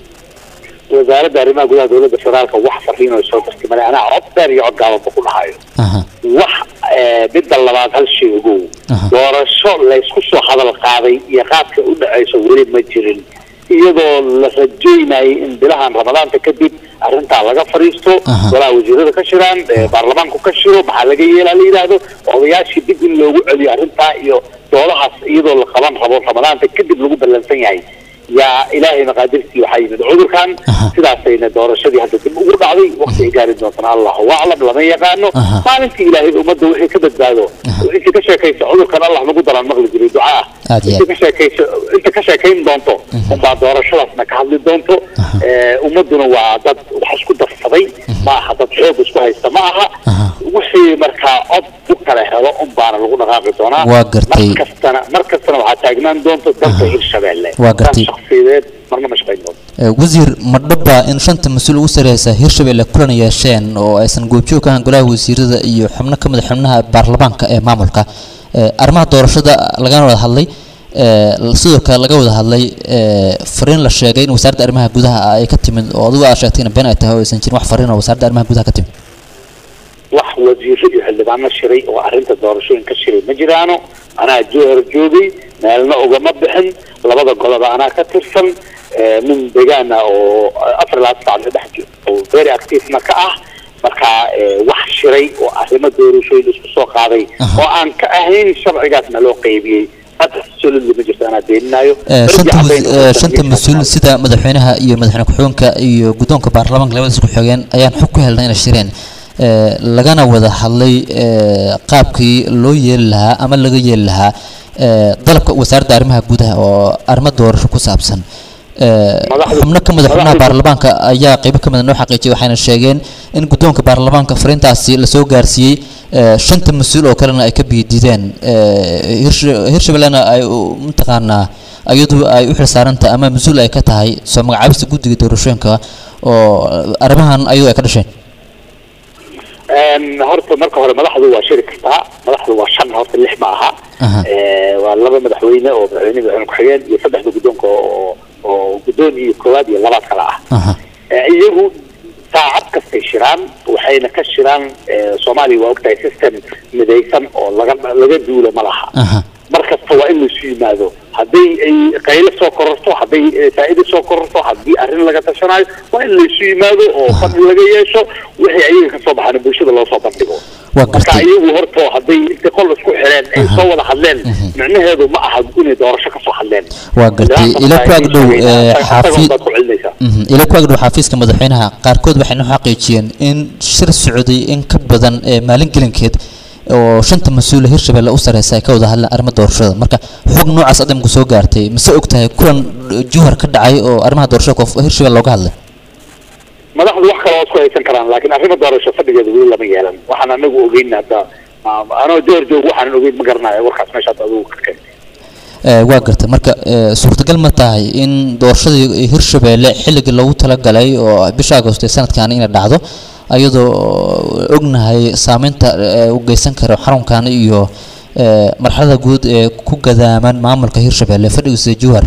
[SPEAKER 7] wasaaradda arrimaha gudaha dowladda federaalka wax fariin oo soo dirtay male anaa cod dheer iyo cod gaabanba ku dhahayo wax midda labaad hal shay ogow doorasho laysku soo hadal qaaday iyo qaabka u dhacayso weli ma jirin iyadoo la rajaynayay in bilahan ramadaanta kadib arrintaa laga fariisto walaa wasiirada ka shiraan baarlamaanku ka shiro maxaa laga yeelaa la yidhaahdo odayaashii dib in loogu celiyo arrintaa iyo doodahaas iyadoo la qaban rabo ramadaanta kadib lagu ballansan yahay yaa ilaahay maqaadirtii waxaa yimid cudurkan sidaasayna doorashadii hadda dib ugu dhacday waqti ay gaari doontana allahu aclam lama yaqaano maalintii ilaahay ummadda wixii ka badbaado inta ka sheekaysa cudurkan allah lagu daran maqli jiray ducaa inta ka sheekaysa inta ka sheekayn doonto unbaa doorashadaasna ka hadli doonto ummadduna waa dad wax isku darsaday ma aha dad xoog isku haysta ma aha wixii markaa cod u kala helo unbaana lagu dhaqaaqi doonaa markastana markastana waxaa taagnaan doonto dalka hirshabeelle marna ma shaqayn doonto
[SPEAKER 6] wasiir ma dhaba in shanta mas-uul ugu sareysa hirshabeelle kulan yeesheen oo aysan goobjoog ka ahan golaha wasiirada iyo xubno ka mid xubnaha baarlamaanka ee maamulka arrimaha doorashada lagana wada hadlay sidoo kale laga wada hadlay fariin la sheegay in wasaaradda arrimaha gudaha ay ka timid oo adigu aad sheegtay in been ay tahay oo aysan jirin wax fariin oo wasaaradda arrimaha gudaha ka timid
[SPEAKER 7] wax wasiiro iyo xildhibaano shiray oo arrinta doorashooyin ka shiray ma jiraano anaa jowhar joogay meelna ugama bixin labada goloba anaa ka tirsan nin deegaana oo afar laad sacdo dhex jiro oo very active-na ka ah marka wax shiray oo arrimo doorashooyin isku soo qaaday oo aan ka ahayn sharcigaasna loo qaybiyey
[SPEAKER 6] shanta mas-uul sida madaxweynaha iyo madaxweyne ku-xigeenka iyo guddoonka baarlamaanka labada isku xigeen ayaan xog ku helnay inay shireen lagana wada hadlay qaabkii loo yeeli lahaa ama laga yeeli lahaa dalabka wasaaradda arrimaha gudaha oo arrimo doorasho ku saabsan xubno ka mid a xubnaha baarlamaanka ayaa qaybo ka mid a noo xaqiijiyay waxayna sheegeen in guddoonka baarlamaanka fariintaasi lasoo gaarsiiyey shanta mas-uul oo kalena ay ka biidideen hirshabellena ay mataqaanaa iyadu ay u xilsaarantahay ama mas-uul ay ka tahay soo magacaabista guddiga doorashooyinka oo arrimahan ayadu ay ka dhasheen
[SPEAKER 7] horta marka hore madaxdu waa shiri kartaa madaxdu waa shan horta lix ma aha waa laba madaxweyne oo madaxweyne madaxweyne ku-xigeen iyo saddexda guddoonka oo oo guddoon iyo koowaad iyo labaad kale ah iyagu saacad kastay shiraan waxayna ka shiraan soomaaliya waa ogtahay system midaysan oo laga laga duulo ma laha mar kasta waa in laisu yimaado hadday ay qaylo soo kororto hadday faa'iido soo kororto haddii arrin laga tashanayo waa in laisu yimaado oo fadhi laga yeesho wixii ayaga kasoo baxaana bulshada loo soo bandhigo marka iyagu horto hadday inta qol isku xireen ay soo wada hadleen micnaheedu ma aha inay doorasho kasoo hadleen
[SPEAKER 6] waa gartay ila ku agdhow xaafid ila ku agdhow xafiiska madaxweynaha qaarkood waxay noo xaqiijiyeen in shir socday in ka badan maalin gelinkeed oo shanta mas-uul hirshabelle u sareysa ay ka wada hadleen arrimo doorashada marka xog noocaas adamku soo gaartay mise og tahay kulan jowhar ka dhacay oo arrimaha doorashada hirshabelle looga hadlay
[SPEAKER 7] madaxdu kale oo isku haysan karaan laakiin arrimo doorasho fadhigeeda weli lama yeelan waxaan anagu ogeyn hadda anoo door joog waxaan ogeyn ma garanayo warkaas meesha hadda adigu ka keentay
[SPEAKER 6] waa gartay marka suurtagal ma tahay in doorashadii Hirshabelle xilliga loogu talagalay oo bisha Agoosto ee sanadkan inay dhacdo ayadoo ognahay saameynta u geysan karo xarunkan iyo marxalada guud ee ku gadaaman maamulka Hirshabelle fadhigiisa Jowhar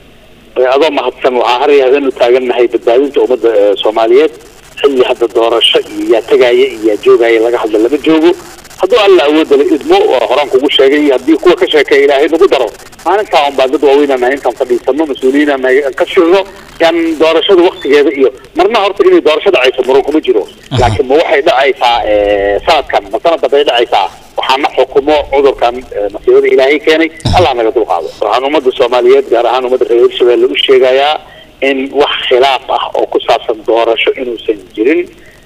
[SPEAKER 7] adoo mahadsan waxaa har yahay inuu taagannahay badbaadinta ummadda Soomaaliyeed xilli hadda doorasho iyo tagaaya iyo joogaya laga hadla lama joogo hadduu alla awood leh idmo oo horan kugu sheegay haddii kuwa ka sheekay Ilaahay nagu daro maalinta aan baadad waaweynana intaan fadhiisano mas'uuliyiinna ka shirno kan doorashada waqtigeeda iyo marna horta inay doorashada ayso maro kuma jiro laakiin ma waxay dhacaysaa sanadkan sanadka bay dhacaysaa waxaana xukumo cudurkan masiibada Ilaahay keenay Allah naga dulqaado waxaan ummadda Soomaaliyeed gaar ahaan ummadda reer Hirshabelle u sheegayaa in wax khilaaf ah oo ku saabsan doorasho inuusan jirin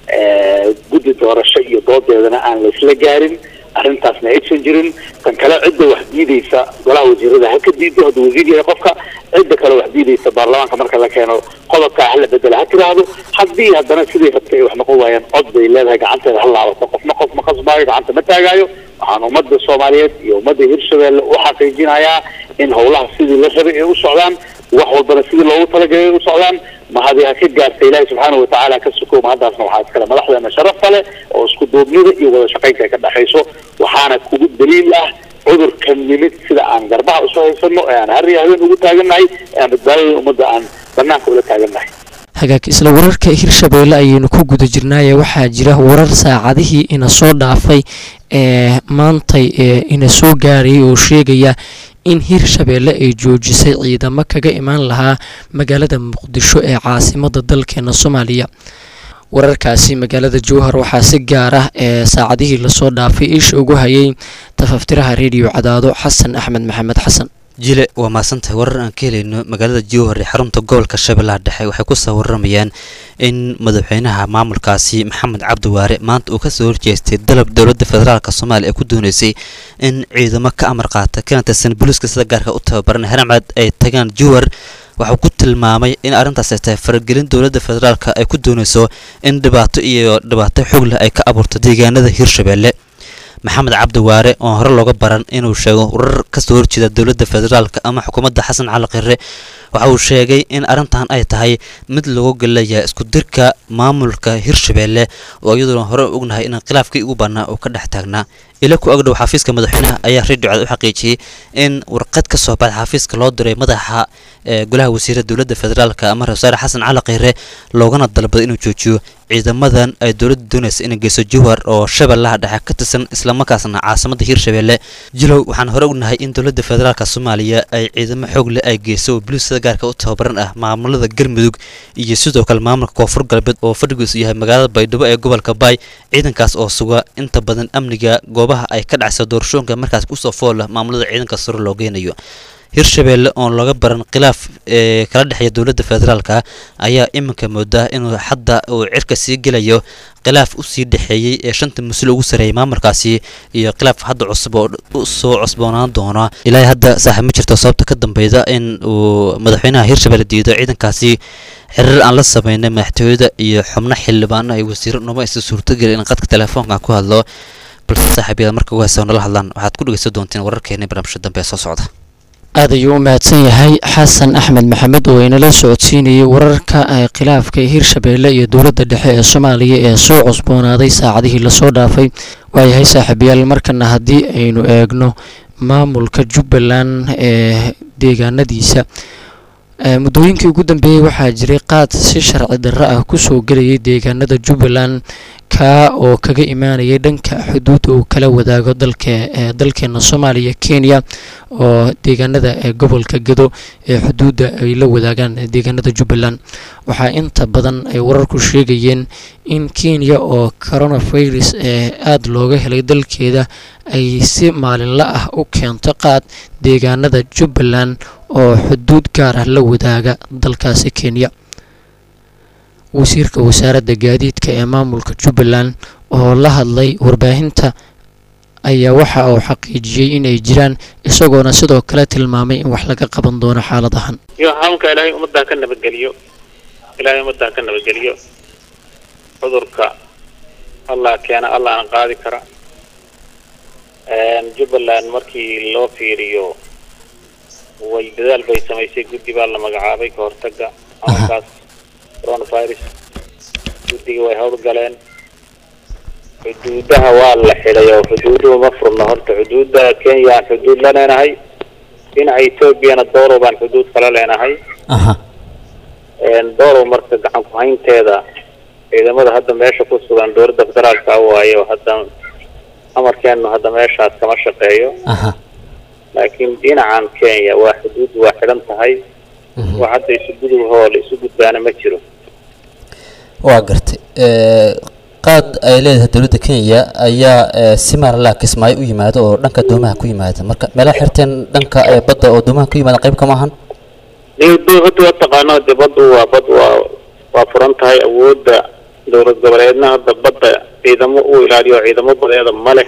[SPEAKER 7] guddi doorasho iyo doodeedana aan la isla gaarin arrintaasna aysan jirin tan kale cidda wax diidaysa golaha wasiirada ha ka diido hadduu wasiir yahay qofka cidda kale wax diidaysa baarlamaanka marka la keeno qodobka hala bedela ha tiraahdo haddii haddana sidii rabtay wax noqon waayaan cod bay leedahay gacanteeda ha laabato qofna qof ma qasbaayo gacanta ma taagaayo waxaan ummadda Soomaaliyeed iyo ummadda Hirshabelle u xaqiijinayaa in howlaha sidii la rabay ay u socdaan wax walbana sidii loogu talagalay u socdaan ma hadii ha ka gaartay Ilaahay subxaanahu wa ta'aala ka suko ma hadaasna waxa iskala madaxdeena sharaf leh oo isku duubnida iyo wada shaqaynta ka dhaxayso waxaana kugu daliil ah cudurkan nimid sida aan garbaha u soo haysano ee aan har yahay ugu taaganahay ee badbaadada ummadda aan banaanka ula taaganahay
[SPEAKER 1] hagaag isla wararka Hirshabelle ayaynu ku guda jirnaa waxaa jira warar saacadihii ina soo dhaafay ee maantay ee ina soo gaaray oo sheegaya in Hirshabelle ay joojisay ciidamo kaga imaan lahaa magaalada Muqdisho ee caasimadda dalkeena Soomaaliya wararkaasi magaalada Jowhar waxaa si gaar ah ee saacadihii la soo dhaafay isha ugu hayay tafaftiraha radio Cadaado Xasan Axmed Maxamed Xasan
[SPEAKER 8] jile waa maasantahay warar aan ka helayno magaalada Jowhar ee xarunta gobolka Shabeellaha Dhexe waxay ku soo waramayaan in madaxweynaha maamulkaasi Maxamed Cabdi Waare maanta uu ka soo horjeestay dalab dowladda federaalka Soomaaliya ee ku doonaysay in ciidamo ka amar qaata kana tirsan booliska sida gaarka u tababaran Haramcad ay tagaan Jowhar waxa ku tilmaamay in arrintaas ay tahay faragelin dowladda federaalka ay ku doonayso in dhibaato iyo dhibaato xoog leh ay ka abuurto deegaanada Hirshabelle maxamed cabdi waare oo hore looga baran inuu sheego warar ka soo horjeeda dowladda federaalka ama xukuumadda xasan cali qirre waxa uu sheegay in arrintan ay tahay mid lagu galeeyahay isku dirka maamulka Hirshabelle oo iyadoo hore ognahay in khilaafkii ugu banaa oo ka dhex taagnaa ila ku agdhow xafiiska madaxweynaha ayaa radio cad u xaqiijiyay in warqad ka soo baxay xafiiska loo diray madaxa golaha wasiirada dowladda federaalka ama rasaar xasan cali qirre loogana dalbaday inuu joojiyo ciidamadan ay dowladda doonaysa in geyso Jowhar oo Shabeellaha Dhexe ka tirsan isla markaasna caasimadda Hirshabelle jilow waxaan hore ognahay in dowladda federaalka Soomaaliya ay ciidamo xoog leh ay geyso booliska gaarka u tababaran ah maamulada Galmudug iyo sidoo kale maamulka Koonfur Galbeed oo fadhigiisu yahay magaalada Baydhabo ee gobolka Bay ciidankaas oo suga inta badan amniga goobaha ay ka dhacso doorashooyinka markaas ku soo fool maamulada ciidanka sare loo geenayo Hirshabelle oo laga baran khilaaf ee kala dhaxaya dowladda federaalka ayaa iminka moodaa inuu hadda uu cirka sii gelayo khilaaf u sii dhaxeeyay ee shanta mas'uul ugu sareeyay maamulkaasi iyo khilaaf hadda cusub oo soo cusboonaan doona ilaa hadda saaxiib ma jirto sababta ka dambeeyda in uu madaxweynaha Hirshabelle diido ciidankaasi xiriir aan la sameeyay madaxtooyada iyo xubno xildhibaan ay wasiir nimo is suurtagal in qadka telefoonka ku hadlo balse saaxiibada marka ugu hayso nala hadlaan waxaad ku dhageysan doonteen wararkeena barnaamijka dambe ee soo socda
[SPEAKER 1] aad ayuu u mahadsan yahay xasan axmed maxamed oo inala socodsiinayay wararka khilaafka Hirshabelle iyo dowladda dhexe ee Soomaaliya ee soo cusboonaaday saacadihii la soo dhaafay waayahay saaxiibayaal markana haddii aynu eegno maamulka Jubbaland ee deegaanadiisa muddooyinkii ugu dambeeyay waxaa jiray qaad si sharci darro ah ku soo galayay deegaanada Jubbaland ka oo kaga imaanayay dhanka xuduudda uu kala wadaago dalka ee dalkeena Soomaaliya Kenya oo deegaanada ee gobolka Gedo ee xuduudda ay la wadaagaan deegaanada Jubbaland waxaa inta badan ay wararku sheegayeen in Kenya oo coronavirus ee aad looga helay dalkeeda ay si maalinle ah u keento qaad deegaanada Jubbaland oo xuduud gaar ah la wadaaga dalkaasi Kenya wasiirka wasaaradda gaadiidka ee maamulka Jubbaland oo la hadlay warbaahinta ayaa waxa uu xaqiijiyay in ay jiraan isagoona sidoo kale tilmaamay in wax laga qaban doono xaaladahan
[SPEAKER 9] iyo hamka ilaahay umada ka nabadgeliyo ilaahay umada ka nabadgeliyo cudurka allah keena allahna qaadi kara jubbaland markii loo fiiriyo way dadaal bay samaysay guddi baa la magacaabay ka hortaga cudurkaas coronavirus guddiga way howlgaleen xuduudaha waa la xidhay oo xuduuduhu ma furna horta xuduudda kenya xuduud la leenahay dhinaca ethoobiana doorow baan xuduud kala leenahay doorow marka gacan ku haynteeda ciidamada hadda meesha ku sugan dowladda federaalka waayo hadda amarkeenu hadda meeshaas kama shaqeeyo laakiin dhinacan kenya waa xuduud waa xidhan tahay wax hadda isu gudub hool isu gudbaana ma jiro
[SPEAKER 6] waa gartay qaad ay leedahay dowladda kenya ayaa si maarla kismaayo u yimaado oo dhanka doomaha ku yimaada marka meelaha xirteen dhanka badda oo doomaha ku yimaada qayb kama ahan
[SPEAKER 9] dowladda taqaano de baddu waa bad waa waa furan tahay awoodda dowlad goboleedna hadda badda ciidamo u ilaaliyo ciidamo badeeda ma leh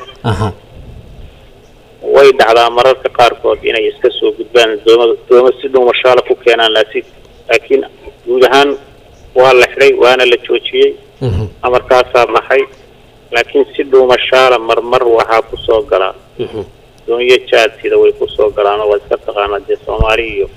[SPEAKER 9] way dhacdaa mararka qaarkood inay iska soo gudbaan doomada dooma si dhow mashaala ku keenaan laakiin guud ahaan waa la xidhay waana la joojiyey amarkaasaa maxay laakiin si dhow mashaala marmar waxaa ku soo galaa doonyo jaad sida way ku soo galaan oo waa iska taqaanaa dee soomaali iyo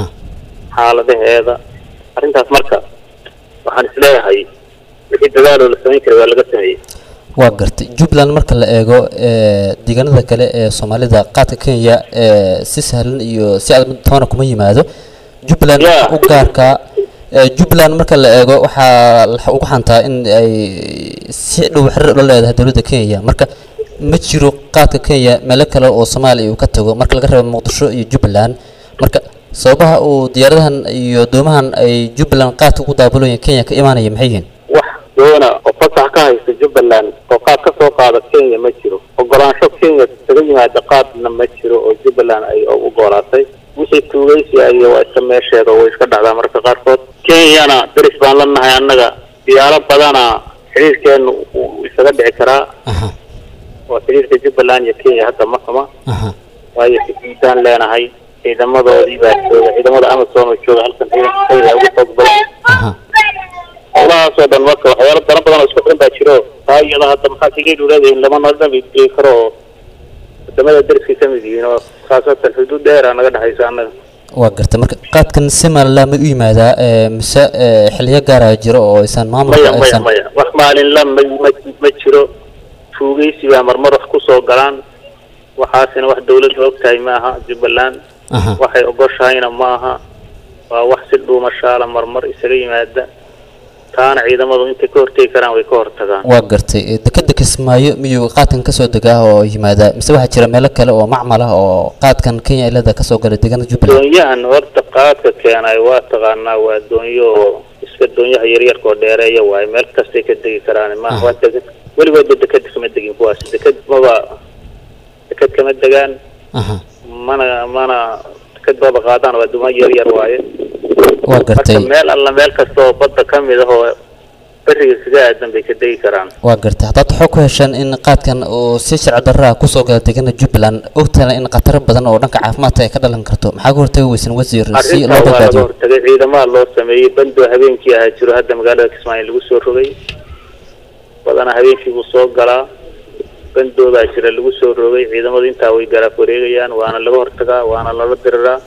[SPEAKER 9] xaaladaheeda arrintaas marka waxaan isleeyahay wixii dadaaloo la samayn karay waa laga sameeyey
[SPEAKER 6] waa gartay jubbaland marka la eego deegaanada kale ee soomaalida qaadka kenya si sahlan iyo si aad toona kuma yimaado jubbaland u gaarka jubbaland marka la eego waxaa ugu xantaa in ay si dhow xiriir ula leedahay dowladda kenya marka ma jiro qaadka kenya meelo kale oo soomaaliya uu ka tago marka laga reebo muqdisho iyo jubbaland marka sababaha uu diyaaradahan iyo doomahan ay jubbaland qaadka ku daabulayeen kenya ka imaanaya maxay yihiin
[SPEAKER 9] wax doona oo fasax ka haysta jubbaland oo qaad ka soo qaada kenya ma jiro ogolaansho kenya kaga yimaada qaadna ma jiro oo jubbaland ay u goolaatay wixii tuugaysi iyo waa iska meesheeda way iska dhacdaa marka qaarkood kenyana daris baan la nahay annaga diyaaro badana xiriirkeenu uu isaga dhici karaa oo xiriirka jubbaland iyo kenya hadda ma xuma waayo xuduudaan leenahay ciidamadoodii baa jooga ciidamada amazon oo jooga halkan kenya ugu xoog badan howlahaasoo dhan marka waxyaalo dana badan oo isku xiran baa jiro taa iyada hadda maxaa kaga dhuleedahin lama naldhami karo wadamada dariskay ka mid yihiin oo khaasatan xuduud dheera naga dhexaysa annaga
[SPEAKER 6] waa gartay marka qaadkan si maalinla ma u yimaadaa mise xiliyo gaara jiro oo aysan maamulka
[SPEAKER 9] aysan maya wax maalinla ma ma jiro tuugaysi baa marmar wax ku soo galaan waxaasina wax dowladda ogtahay maaha jubbaland waxay ogoshahayna maaha waa wax si dhuumashaala marmar isaga yimaada taana ciidamadu intay ka hortegi karaan way ka hortagaan
[SPEAKER 6] waa gartay dekeda kismaayo miyuu qaadkan kasoo degaa oo yimaada mise waxaa jira meelo kale oo macmal ah oo qaadkan kenya ilada kasoo gala deegaanada jubbaland
[SPEAKER 9] doonyahan horta qaadka keenay waa taqaanaa waa doonyo oo iska doonyaha yaryarka oo dheereeya waaye meel kastay ka degi karaan maaha waa dega weligoodba deked kama degin kuwaas deked maba deked kama degaan mana mana deked baba qaadaan waa duman yaryar waaye
[SPEAKER 6] waa gartay
[SPEAKER 9] meel alla meel kasta oo badda ka mid ah oo beriga kaga aadan bay ka degi karaan
[SPEAKER 6] waa gartay haddaad waxaa ku heshaan in qaadkan oo si sharci darraa kusoo gala deegaanada jubbaland ogtaana in khataro badan oo dhanka caafimaadka ay ka dhalan karto maxaa ka hortagi weysan wasiir si loo badbaadiyo
[SPEAKER 9] hortagay ciidamada loo sameeyey bandoo habeenkii ahaa jiro hadda magaalada kismaayo lagu soo rogay badanaa habeenkii buu soo galaa bandoodaa jira lagu soo rogay ciidamadu intaa way garaaf wareegayaan waana laga hortagaa waana lala diriraa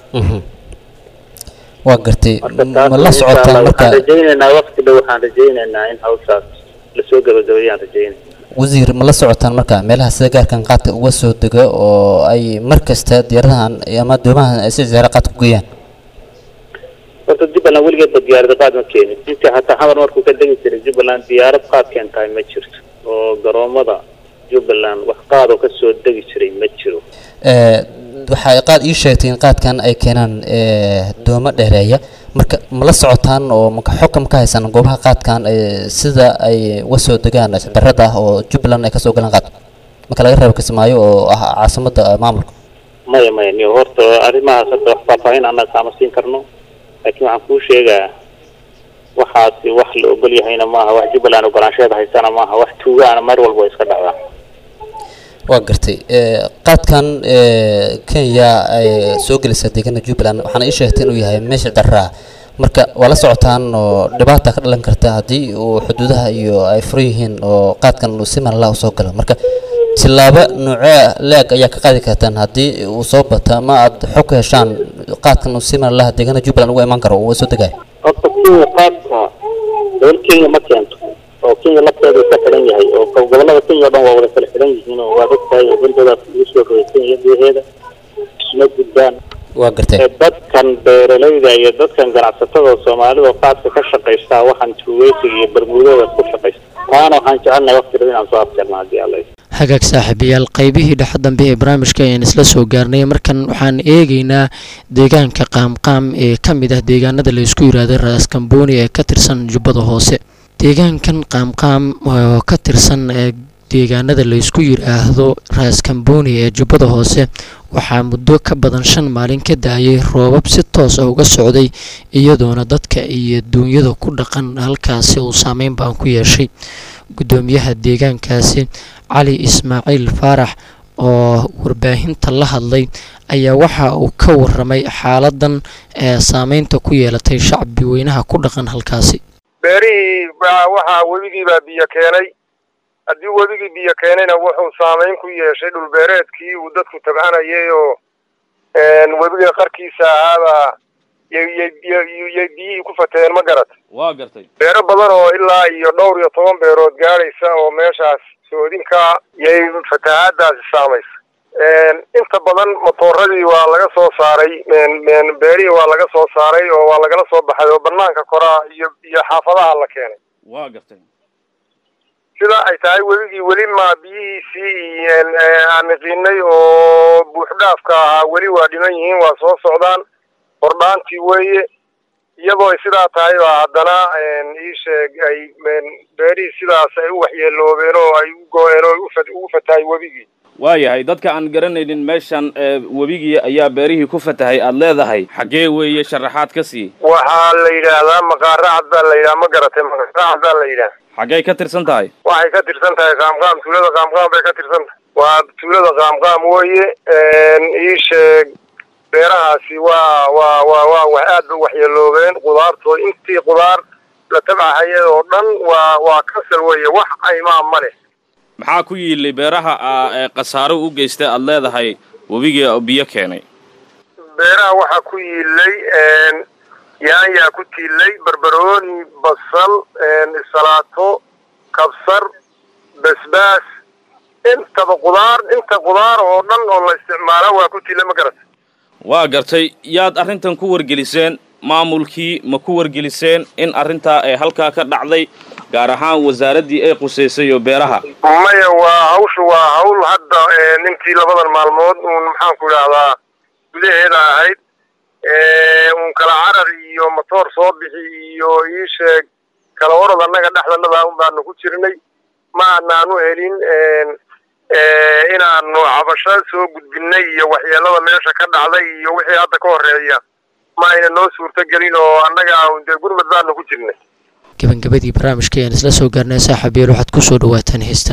[SPEAKER 6] waa gartay ma la socotaan marka
[SPEAKER 9] waxaan rajaynaynaa waqti dhow waxaan rajaynaynaa in hawshaas lasoo gabagabeeyaan rajaynay
[SPEAKER 6] wasiir ma la socotaan marka meelaha sida gaarkan qaadka uga soo dega oo ay mar kasta diyaaradahan ama doomahan ay si ziyaara qaadka ku geeyaan
[SPEAKER 9] horta jubbaland weligeed ba diyaarada qaad ma keenin intii xataa xamar markuu ka degi jiray jubbaland diyaarad qaad keentahay ma jirto oo garoomada jubbaland wax qaad oo kasoo degi jiray ma jiro
[SPEAKER 6] waxay qaad ii sheegtay in qaadkan ay keenaan doomo dheereeya marka ma la socotaan oo maka xogka ka haysan goobaha qaadkan sida ay uga soo degaan isbarada ah oo jubbaland ay kasoo galaan qaad marka laga reebo kismaayo oo ah caasimada maamulka
[SPEAKER 9] maya maya niyo horta arrimahaas hadda wax faahfaahin annaga kaama siin karno laakiin waxaan kuu sheegaa waxaasi wax la ogol yahayna maaha wax jubbaland ogolaansheeda haysana maaha wax tuugaana mar walba iska dhacdaa
[SPEAKER 6] waa gartay qaadkan kenya ay soo gelaysaa deegaanada jubbaland waxaana ii sheegtay inuu yahay meesha daraa
[SPEAKER 8] marka waa la socotaan oo dhibaata ka dhalan karta haddii uu xuduudaha iyo ay furan yihiin oo qaadkan uu si maalinlaha usoo galo marka tilaabo noocee leeg ayaa ka qaadi kartaan haddii uu soo bato ama aad xog ka heshaan qaadkan uu si maalinlaha deegaanada jubbaland uga imaan karo uu soo degayo
[SPEAKER 9] horta kenya qaadka reer kenya ma keento oo kenya lafteedu ka xiran yahay oo gobolada kenya oo dhan waa wada kala xiran yihiin oo waa dadkaay dantoodaas lagu soo rogay kenya gudaheeda isma gudbaan waa gartay dadkan beeralayda iyo dadkan ganacsatada soomaalida qaadka ka shaqeysta waxaan tuugeysiga iyo barmuudada ku shaqeysta taana waxaan jecelnahay waqtiga inaan soo afjarno haddii alla
[SPEAKER 1] hagaag saaxiibayaal qaybihii dhexe dambe ee barnaamijka ayaan isla soo gaarnay markan waxaan eegaynaa deegaanka qaamqaam ee ka mid ah deegaanada la isku yiraahdo raas kambooni ee ka tirsan jubbada hoose deegaankan qaamqaam oo ka tirsan deegaanada la isku yiraahdo raas kambooni ee jubbada hoose waxaa muddo ka badan shan maalin ka daayay roobab si toos ah uga socday iyadoona dadka iyo duunyada ku dhaqan halkaasi uu saameyn baan ku yeeshay gudoomiyaha deegaankaasi cali ismaaciil faarax oo warbaahinta la hadlay ayaa waxa uu ka waramay xaaladan ee saameynta ku yeelatay shacbi weynaha ku dhaqan halkaasi
[SPEAKER 10] beerihii waxaa webigiibaa biyo keenay haddii webigii biyo keenayna wuxuu saameyn ku yeeshay dhulbeereedkii uu dadku tabcanayay oo webiga qarkiisa ahaaba yay biyihii ku fateen ma garat
[SPEAKER 11] waa gartay
[SPEAKER 10] beero badan oo ilaa iyo dhowr iyo toban beerood gaadhaysa oo meeshaas soodinka yay fatahaadaasi saamaysa inta badan matooradii waa laga soo saaray beerihii waa laga soo saaray oo waa lagala soo baxay oo banaanka koraa iyo iyo xaafadaha la keenay
[SPEAKER 11] waa gartay
[SPEAKER 10] sida ay tahay webigii weli ma biyihiisii aan qiinay oo buuxdhaafka ahaa weli waa dhiman yihiin waa soo socdaan hordhaantii weeye iyadoo sidaa tahay baa haddana ii sheeg ay beerihii sidaas ay u waxyeeloobeen oo ay u go-een oo ugu fatahay webigii
[SPEAKER 11] waayahay dadka aan garanaynin meeshan webigii ayaa beerihii ku fatahay aad leedahay xaggee weeye sharaxaad ka sii
[SPEAKER 10] waxaa la yidhaahdaa maqaaracad baa la yidhaha ma garatay maqaaracad baa la yidhaha
[SPEAKER 11] xaggey ka tirsan tahay
[SPEAKER 10] waxay ka tirsan tahay qaamqaam tuulada qaamqaam bay ka tirsan tahay waa tuulada qaamqaam weeye ii sheeg beerahaasi waa waa waa waa wax aad ba waxyeeloobeen qudaartoo intii qudaar la tabcahayay oo dhan waa waa kasal weeye wax aymaa ma leh
[SPEAKER 11] maxaa ku yiilay beeraha ee khasaaro u geystay aad leedahay webigii oo biyo keenay
[SPEAKER 10] beeraha waxaa ku yiilay yaanyaa ku tiilay barbarooni basal salaato kabsar basbaas intaba qudaar inta qudaar oo dhan oo la isticmaala waa ku tiilay ma garatay
[SPEAKER 11] waa gartay yaad arrintan ku wargeliseen maamulkii ma ku wargeliseen in arrintaa ay halkaa ka dhacday gaar ahaan wasaaraddii ay qusaysay oo beeraha
[SPEAKER 10] maya waa hawsha waa hawl hadda intii labadan maalmood uun maxaan ku idhaahdaa gudaheeda ahayd uun kala carar iyo matoor soo bixi iyo ii sheeg kala orod annaga dhexdanada un baanu ku jirnay ma aanaanu helin inaanu cabasho soo gudbinay iyo waxyeelada meesha ka dhacday iyo wixii hadda ka horeeya ma ayna noo suurto gelin oo annaga dee gurmad baanu ku jirnay
[SPEAKER 1] gabagabadii barnaamijka ayaan isla soo gaarnay saaxiibayaal waxaad ku soo dhawaataan heestan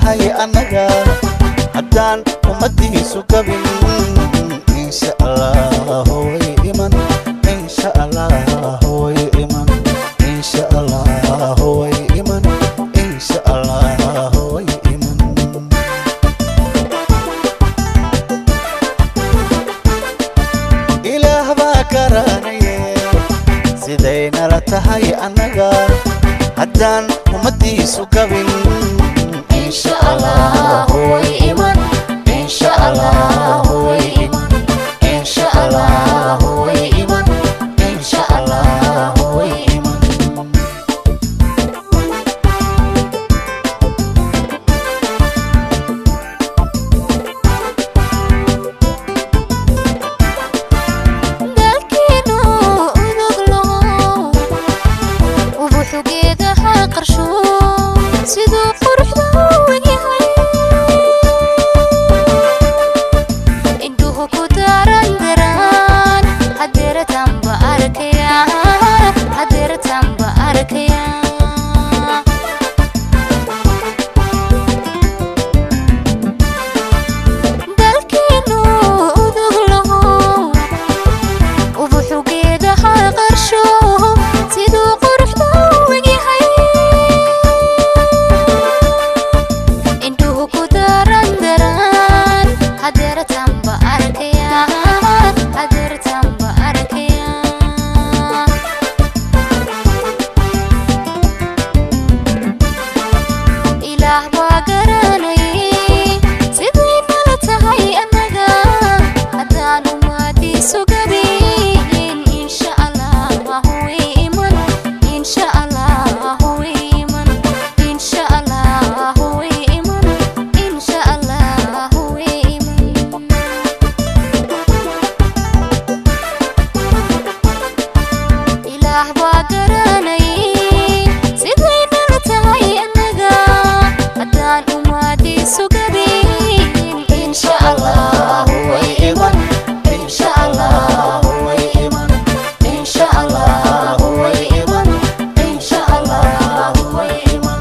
[SPEAKER 12] tahay annaga haddaan ummadiisu gabin insha allah way iman insha allah way iman insha allah way iman insha allah way iman ilaah baa garanaya sidayna la tahay annaga haddaan ummadiisu gabin insha allah way iman insha allah way iman insha allah way iman insha allah way iman
[SPEAKER 13] dalkeenu udug laho ubuxu geedaha qarsho siduu quruxda u egyahay indhuhu ku daaran daraan hadeeratanba arkaya hadeeratanba arkaya dalkeenu udug laho ubuxu geedaha qarsho siduu quruxda u egyahay indhuhu ku daaran daraan hadeeratanba arkaya hadeeratanba arkaya ilaah baa garanayay siday nala tahay annaga haddaan ummadiisu gabin insha allah way iman insha allah way iman insha allah way iman insha allah way iman ilaah baa garanayay siday nala tahay annaga haddaan ummadiisu gabin insha allah way iman insha allah way iman insha allah way iman insha allah way iman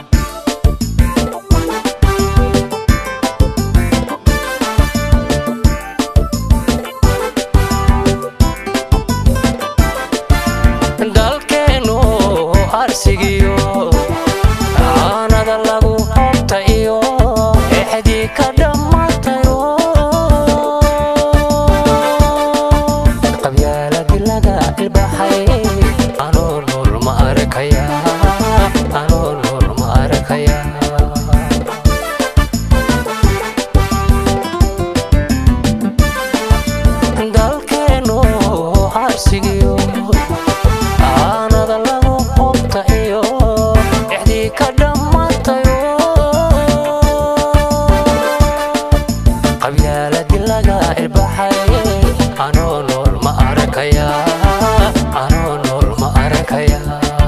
[SPEAKER 14] dalkeenu arsigiyo caanada lagu hobta iyo exdii ka dhammaatayo qabyaaladi laga ilbaxay anoo nool ma arkaya anoo nool ma arkaya dalkeenu arsigiyo caanada lagu hobta iyo exdii ka dhammaatayo qabyaaladi laga ilbaxay anoo nool ma arkaya anoo nool ma arkaya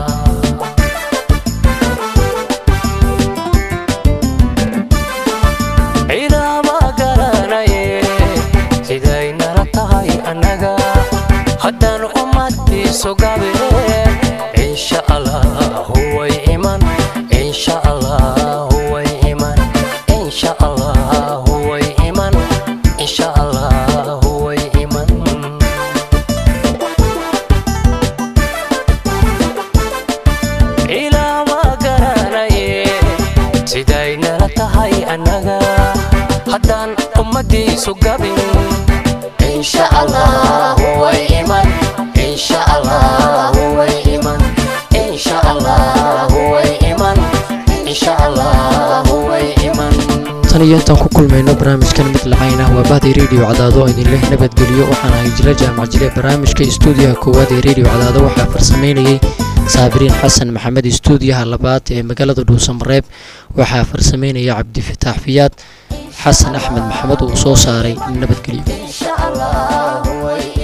[SPEAKER 14] ciidama garanaye siday nala tahay annaga haddaan ummadiisu gabin insha allah way iman insha allah way iman insha allah way iman insha allah way iman ilaama garanaye siday nala tahay annaga haddaan ummadiisu gabin insha allah way iman insha allah way iman insha allah way iman insha allah way iman
[SPEAKER 1] tan iyo intaan ku kulmayno barnaamijkan mid lacayn ah waa bahday radio cadaado oo idin leh nabadgelyo waxaan ahay jila jaamac jile barnaamijka istuudiyaha koowaad ee radio cadaado waxaa farsamaynayay saabiriin xasan maxamed istuudiyaha labaad ee magaalada dhuusamareeb waxaa farsamaynaya cabdifataax fiyaad xasan axmed maxamed uu soo saaray nabadgelyo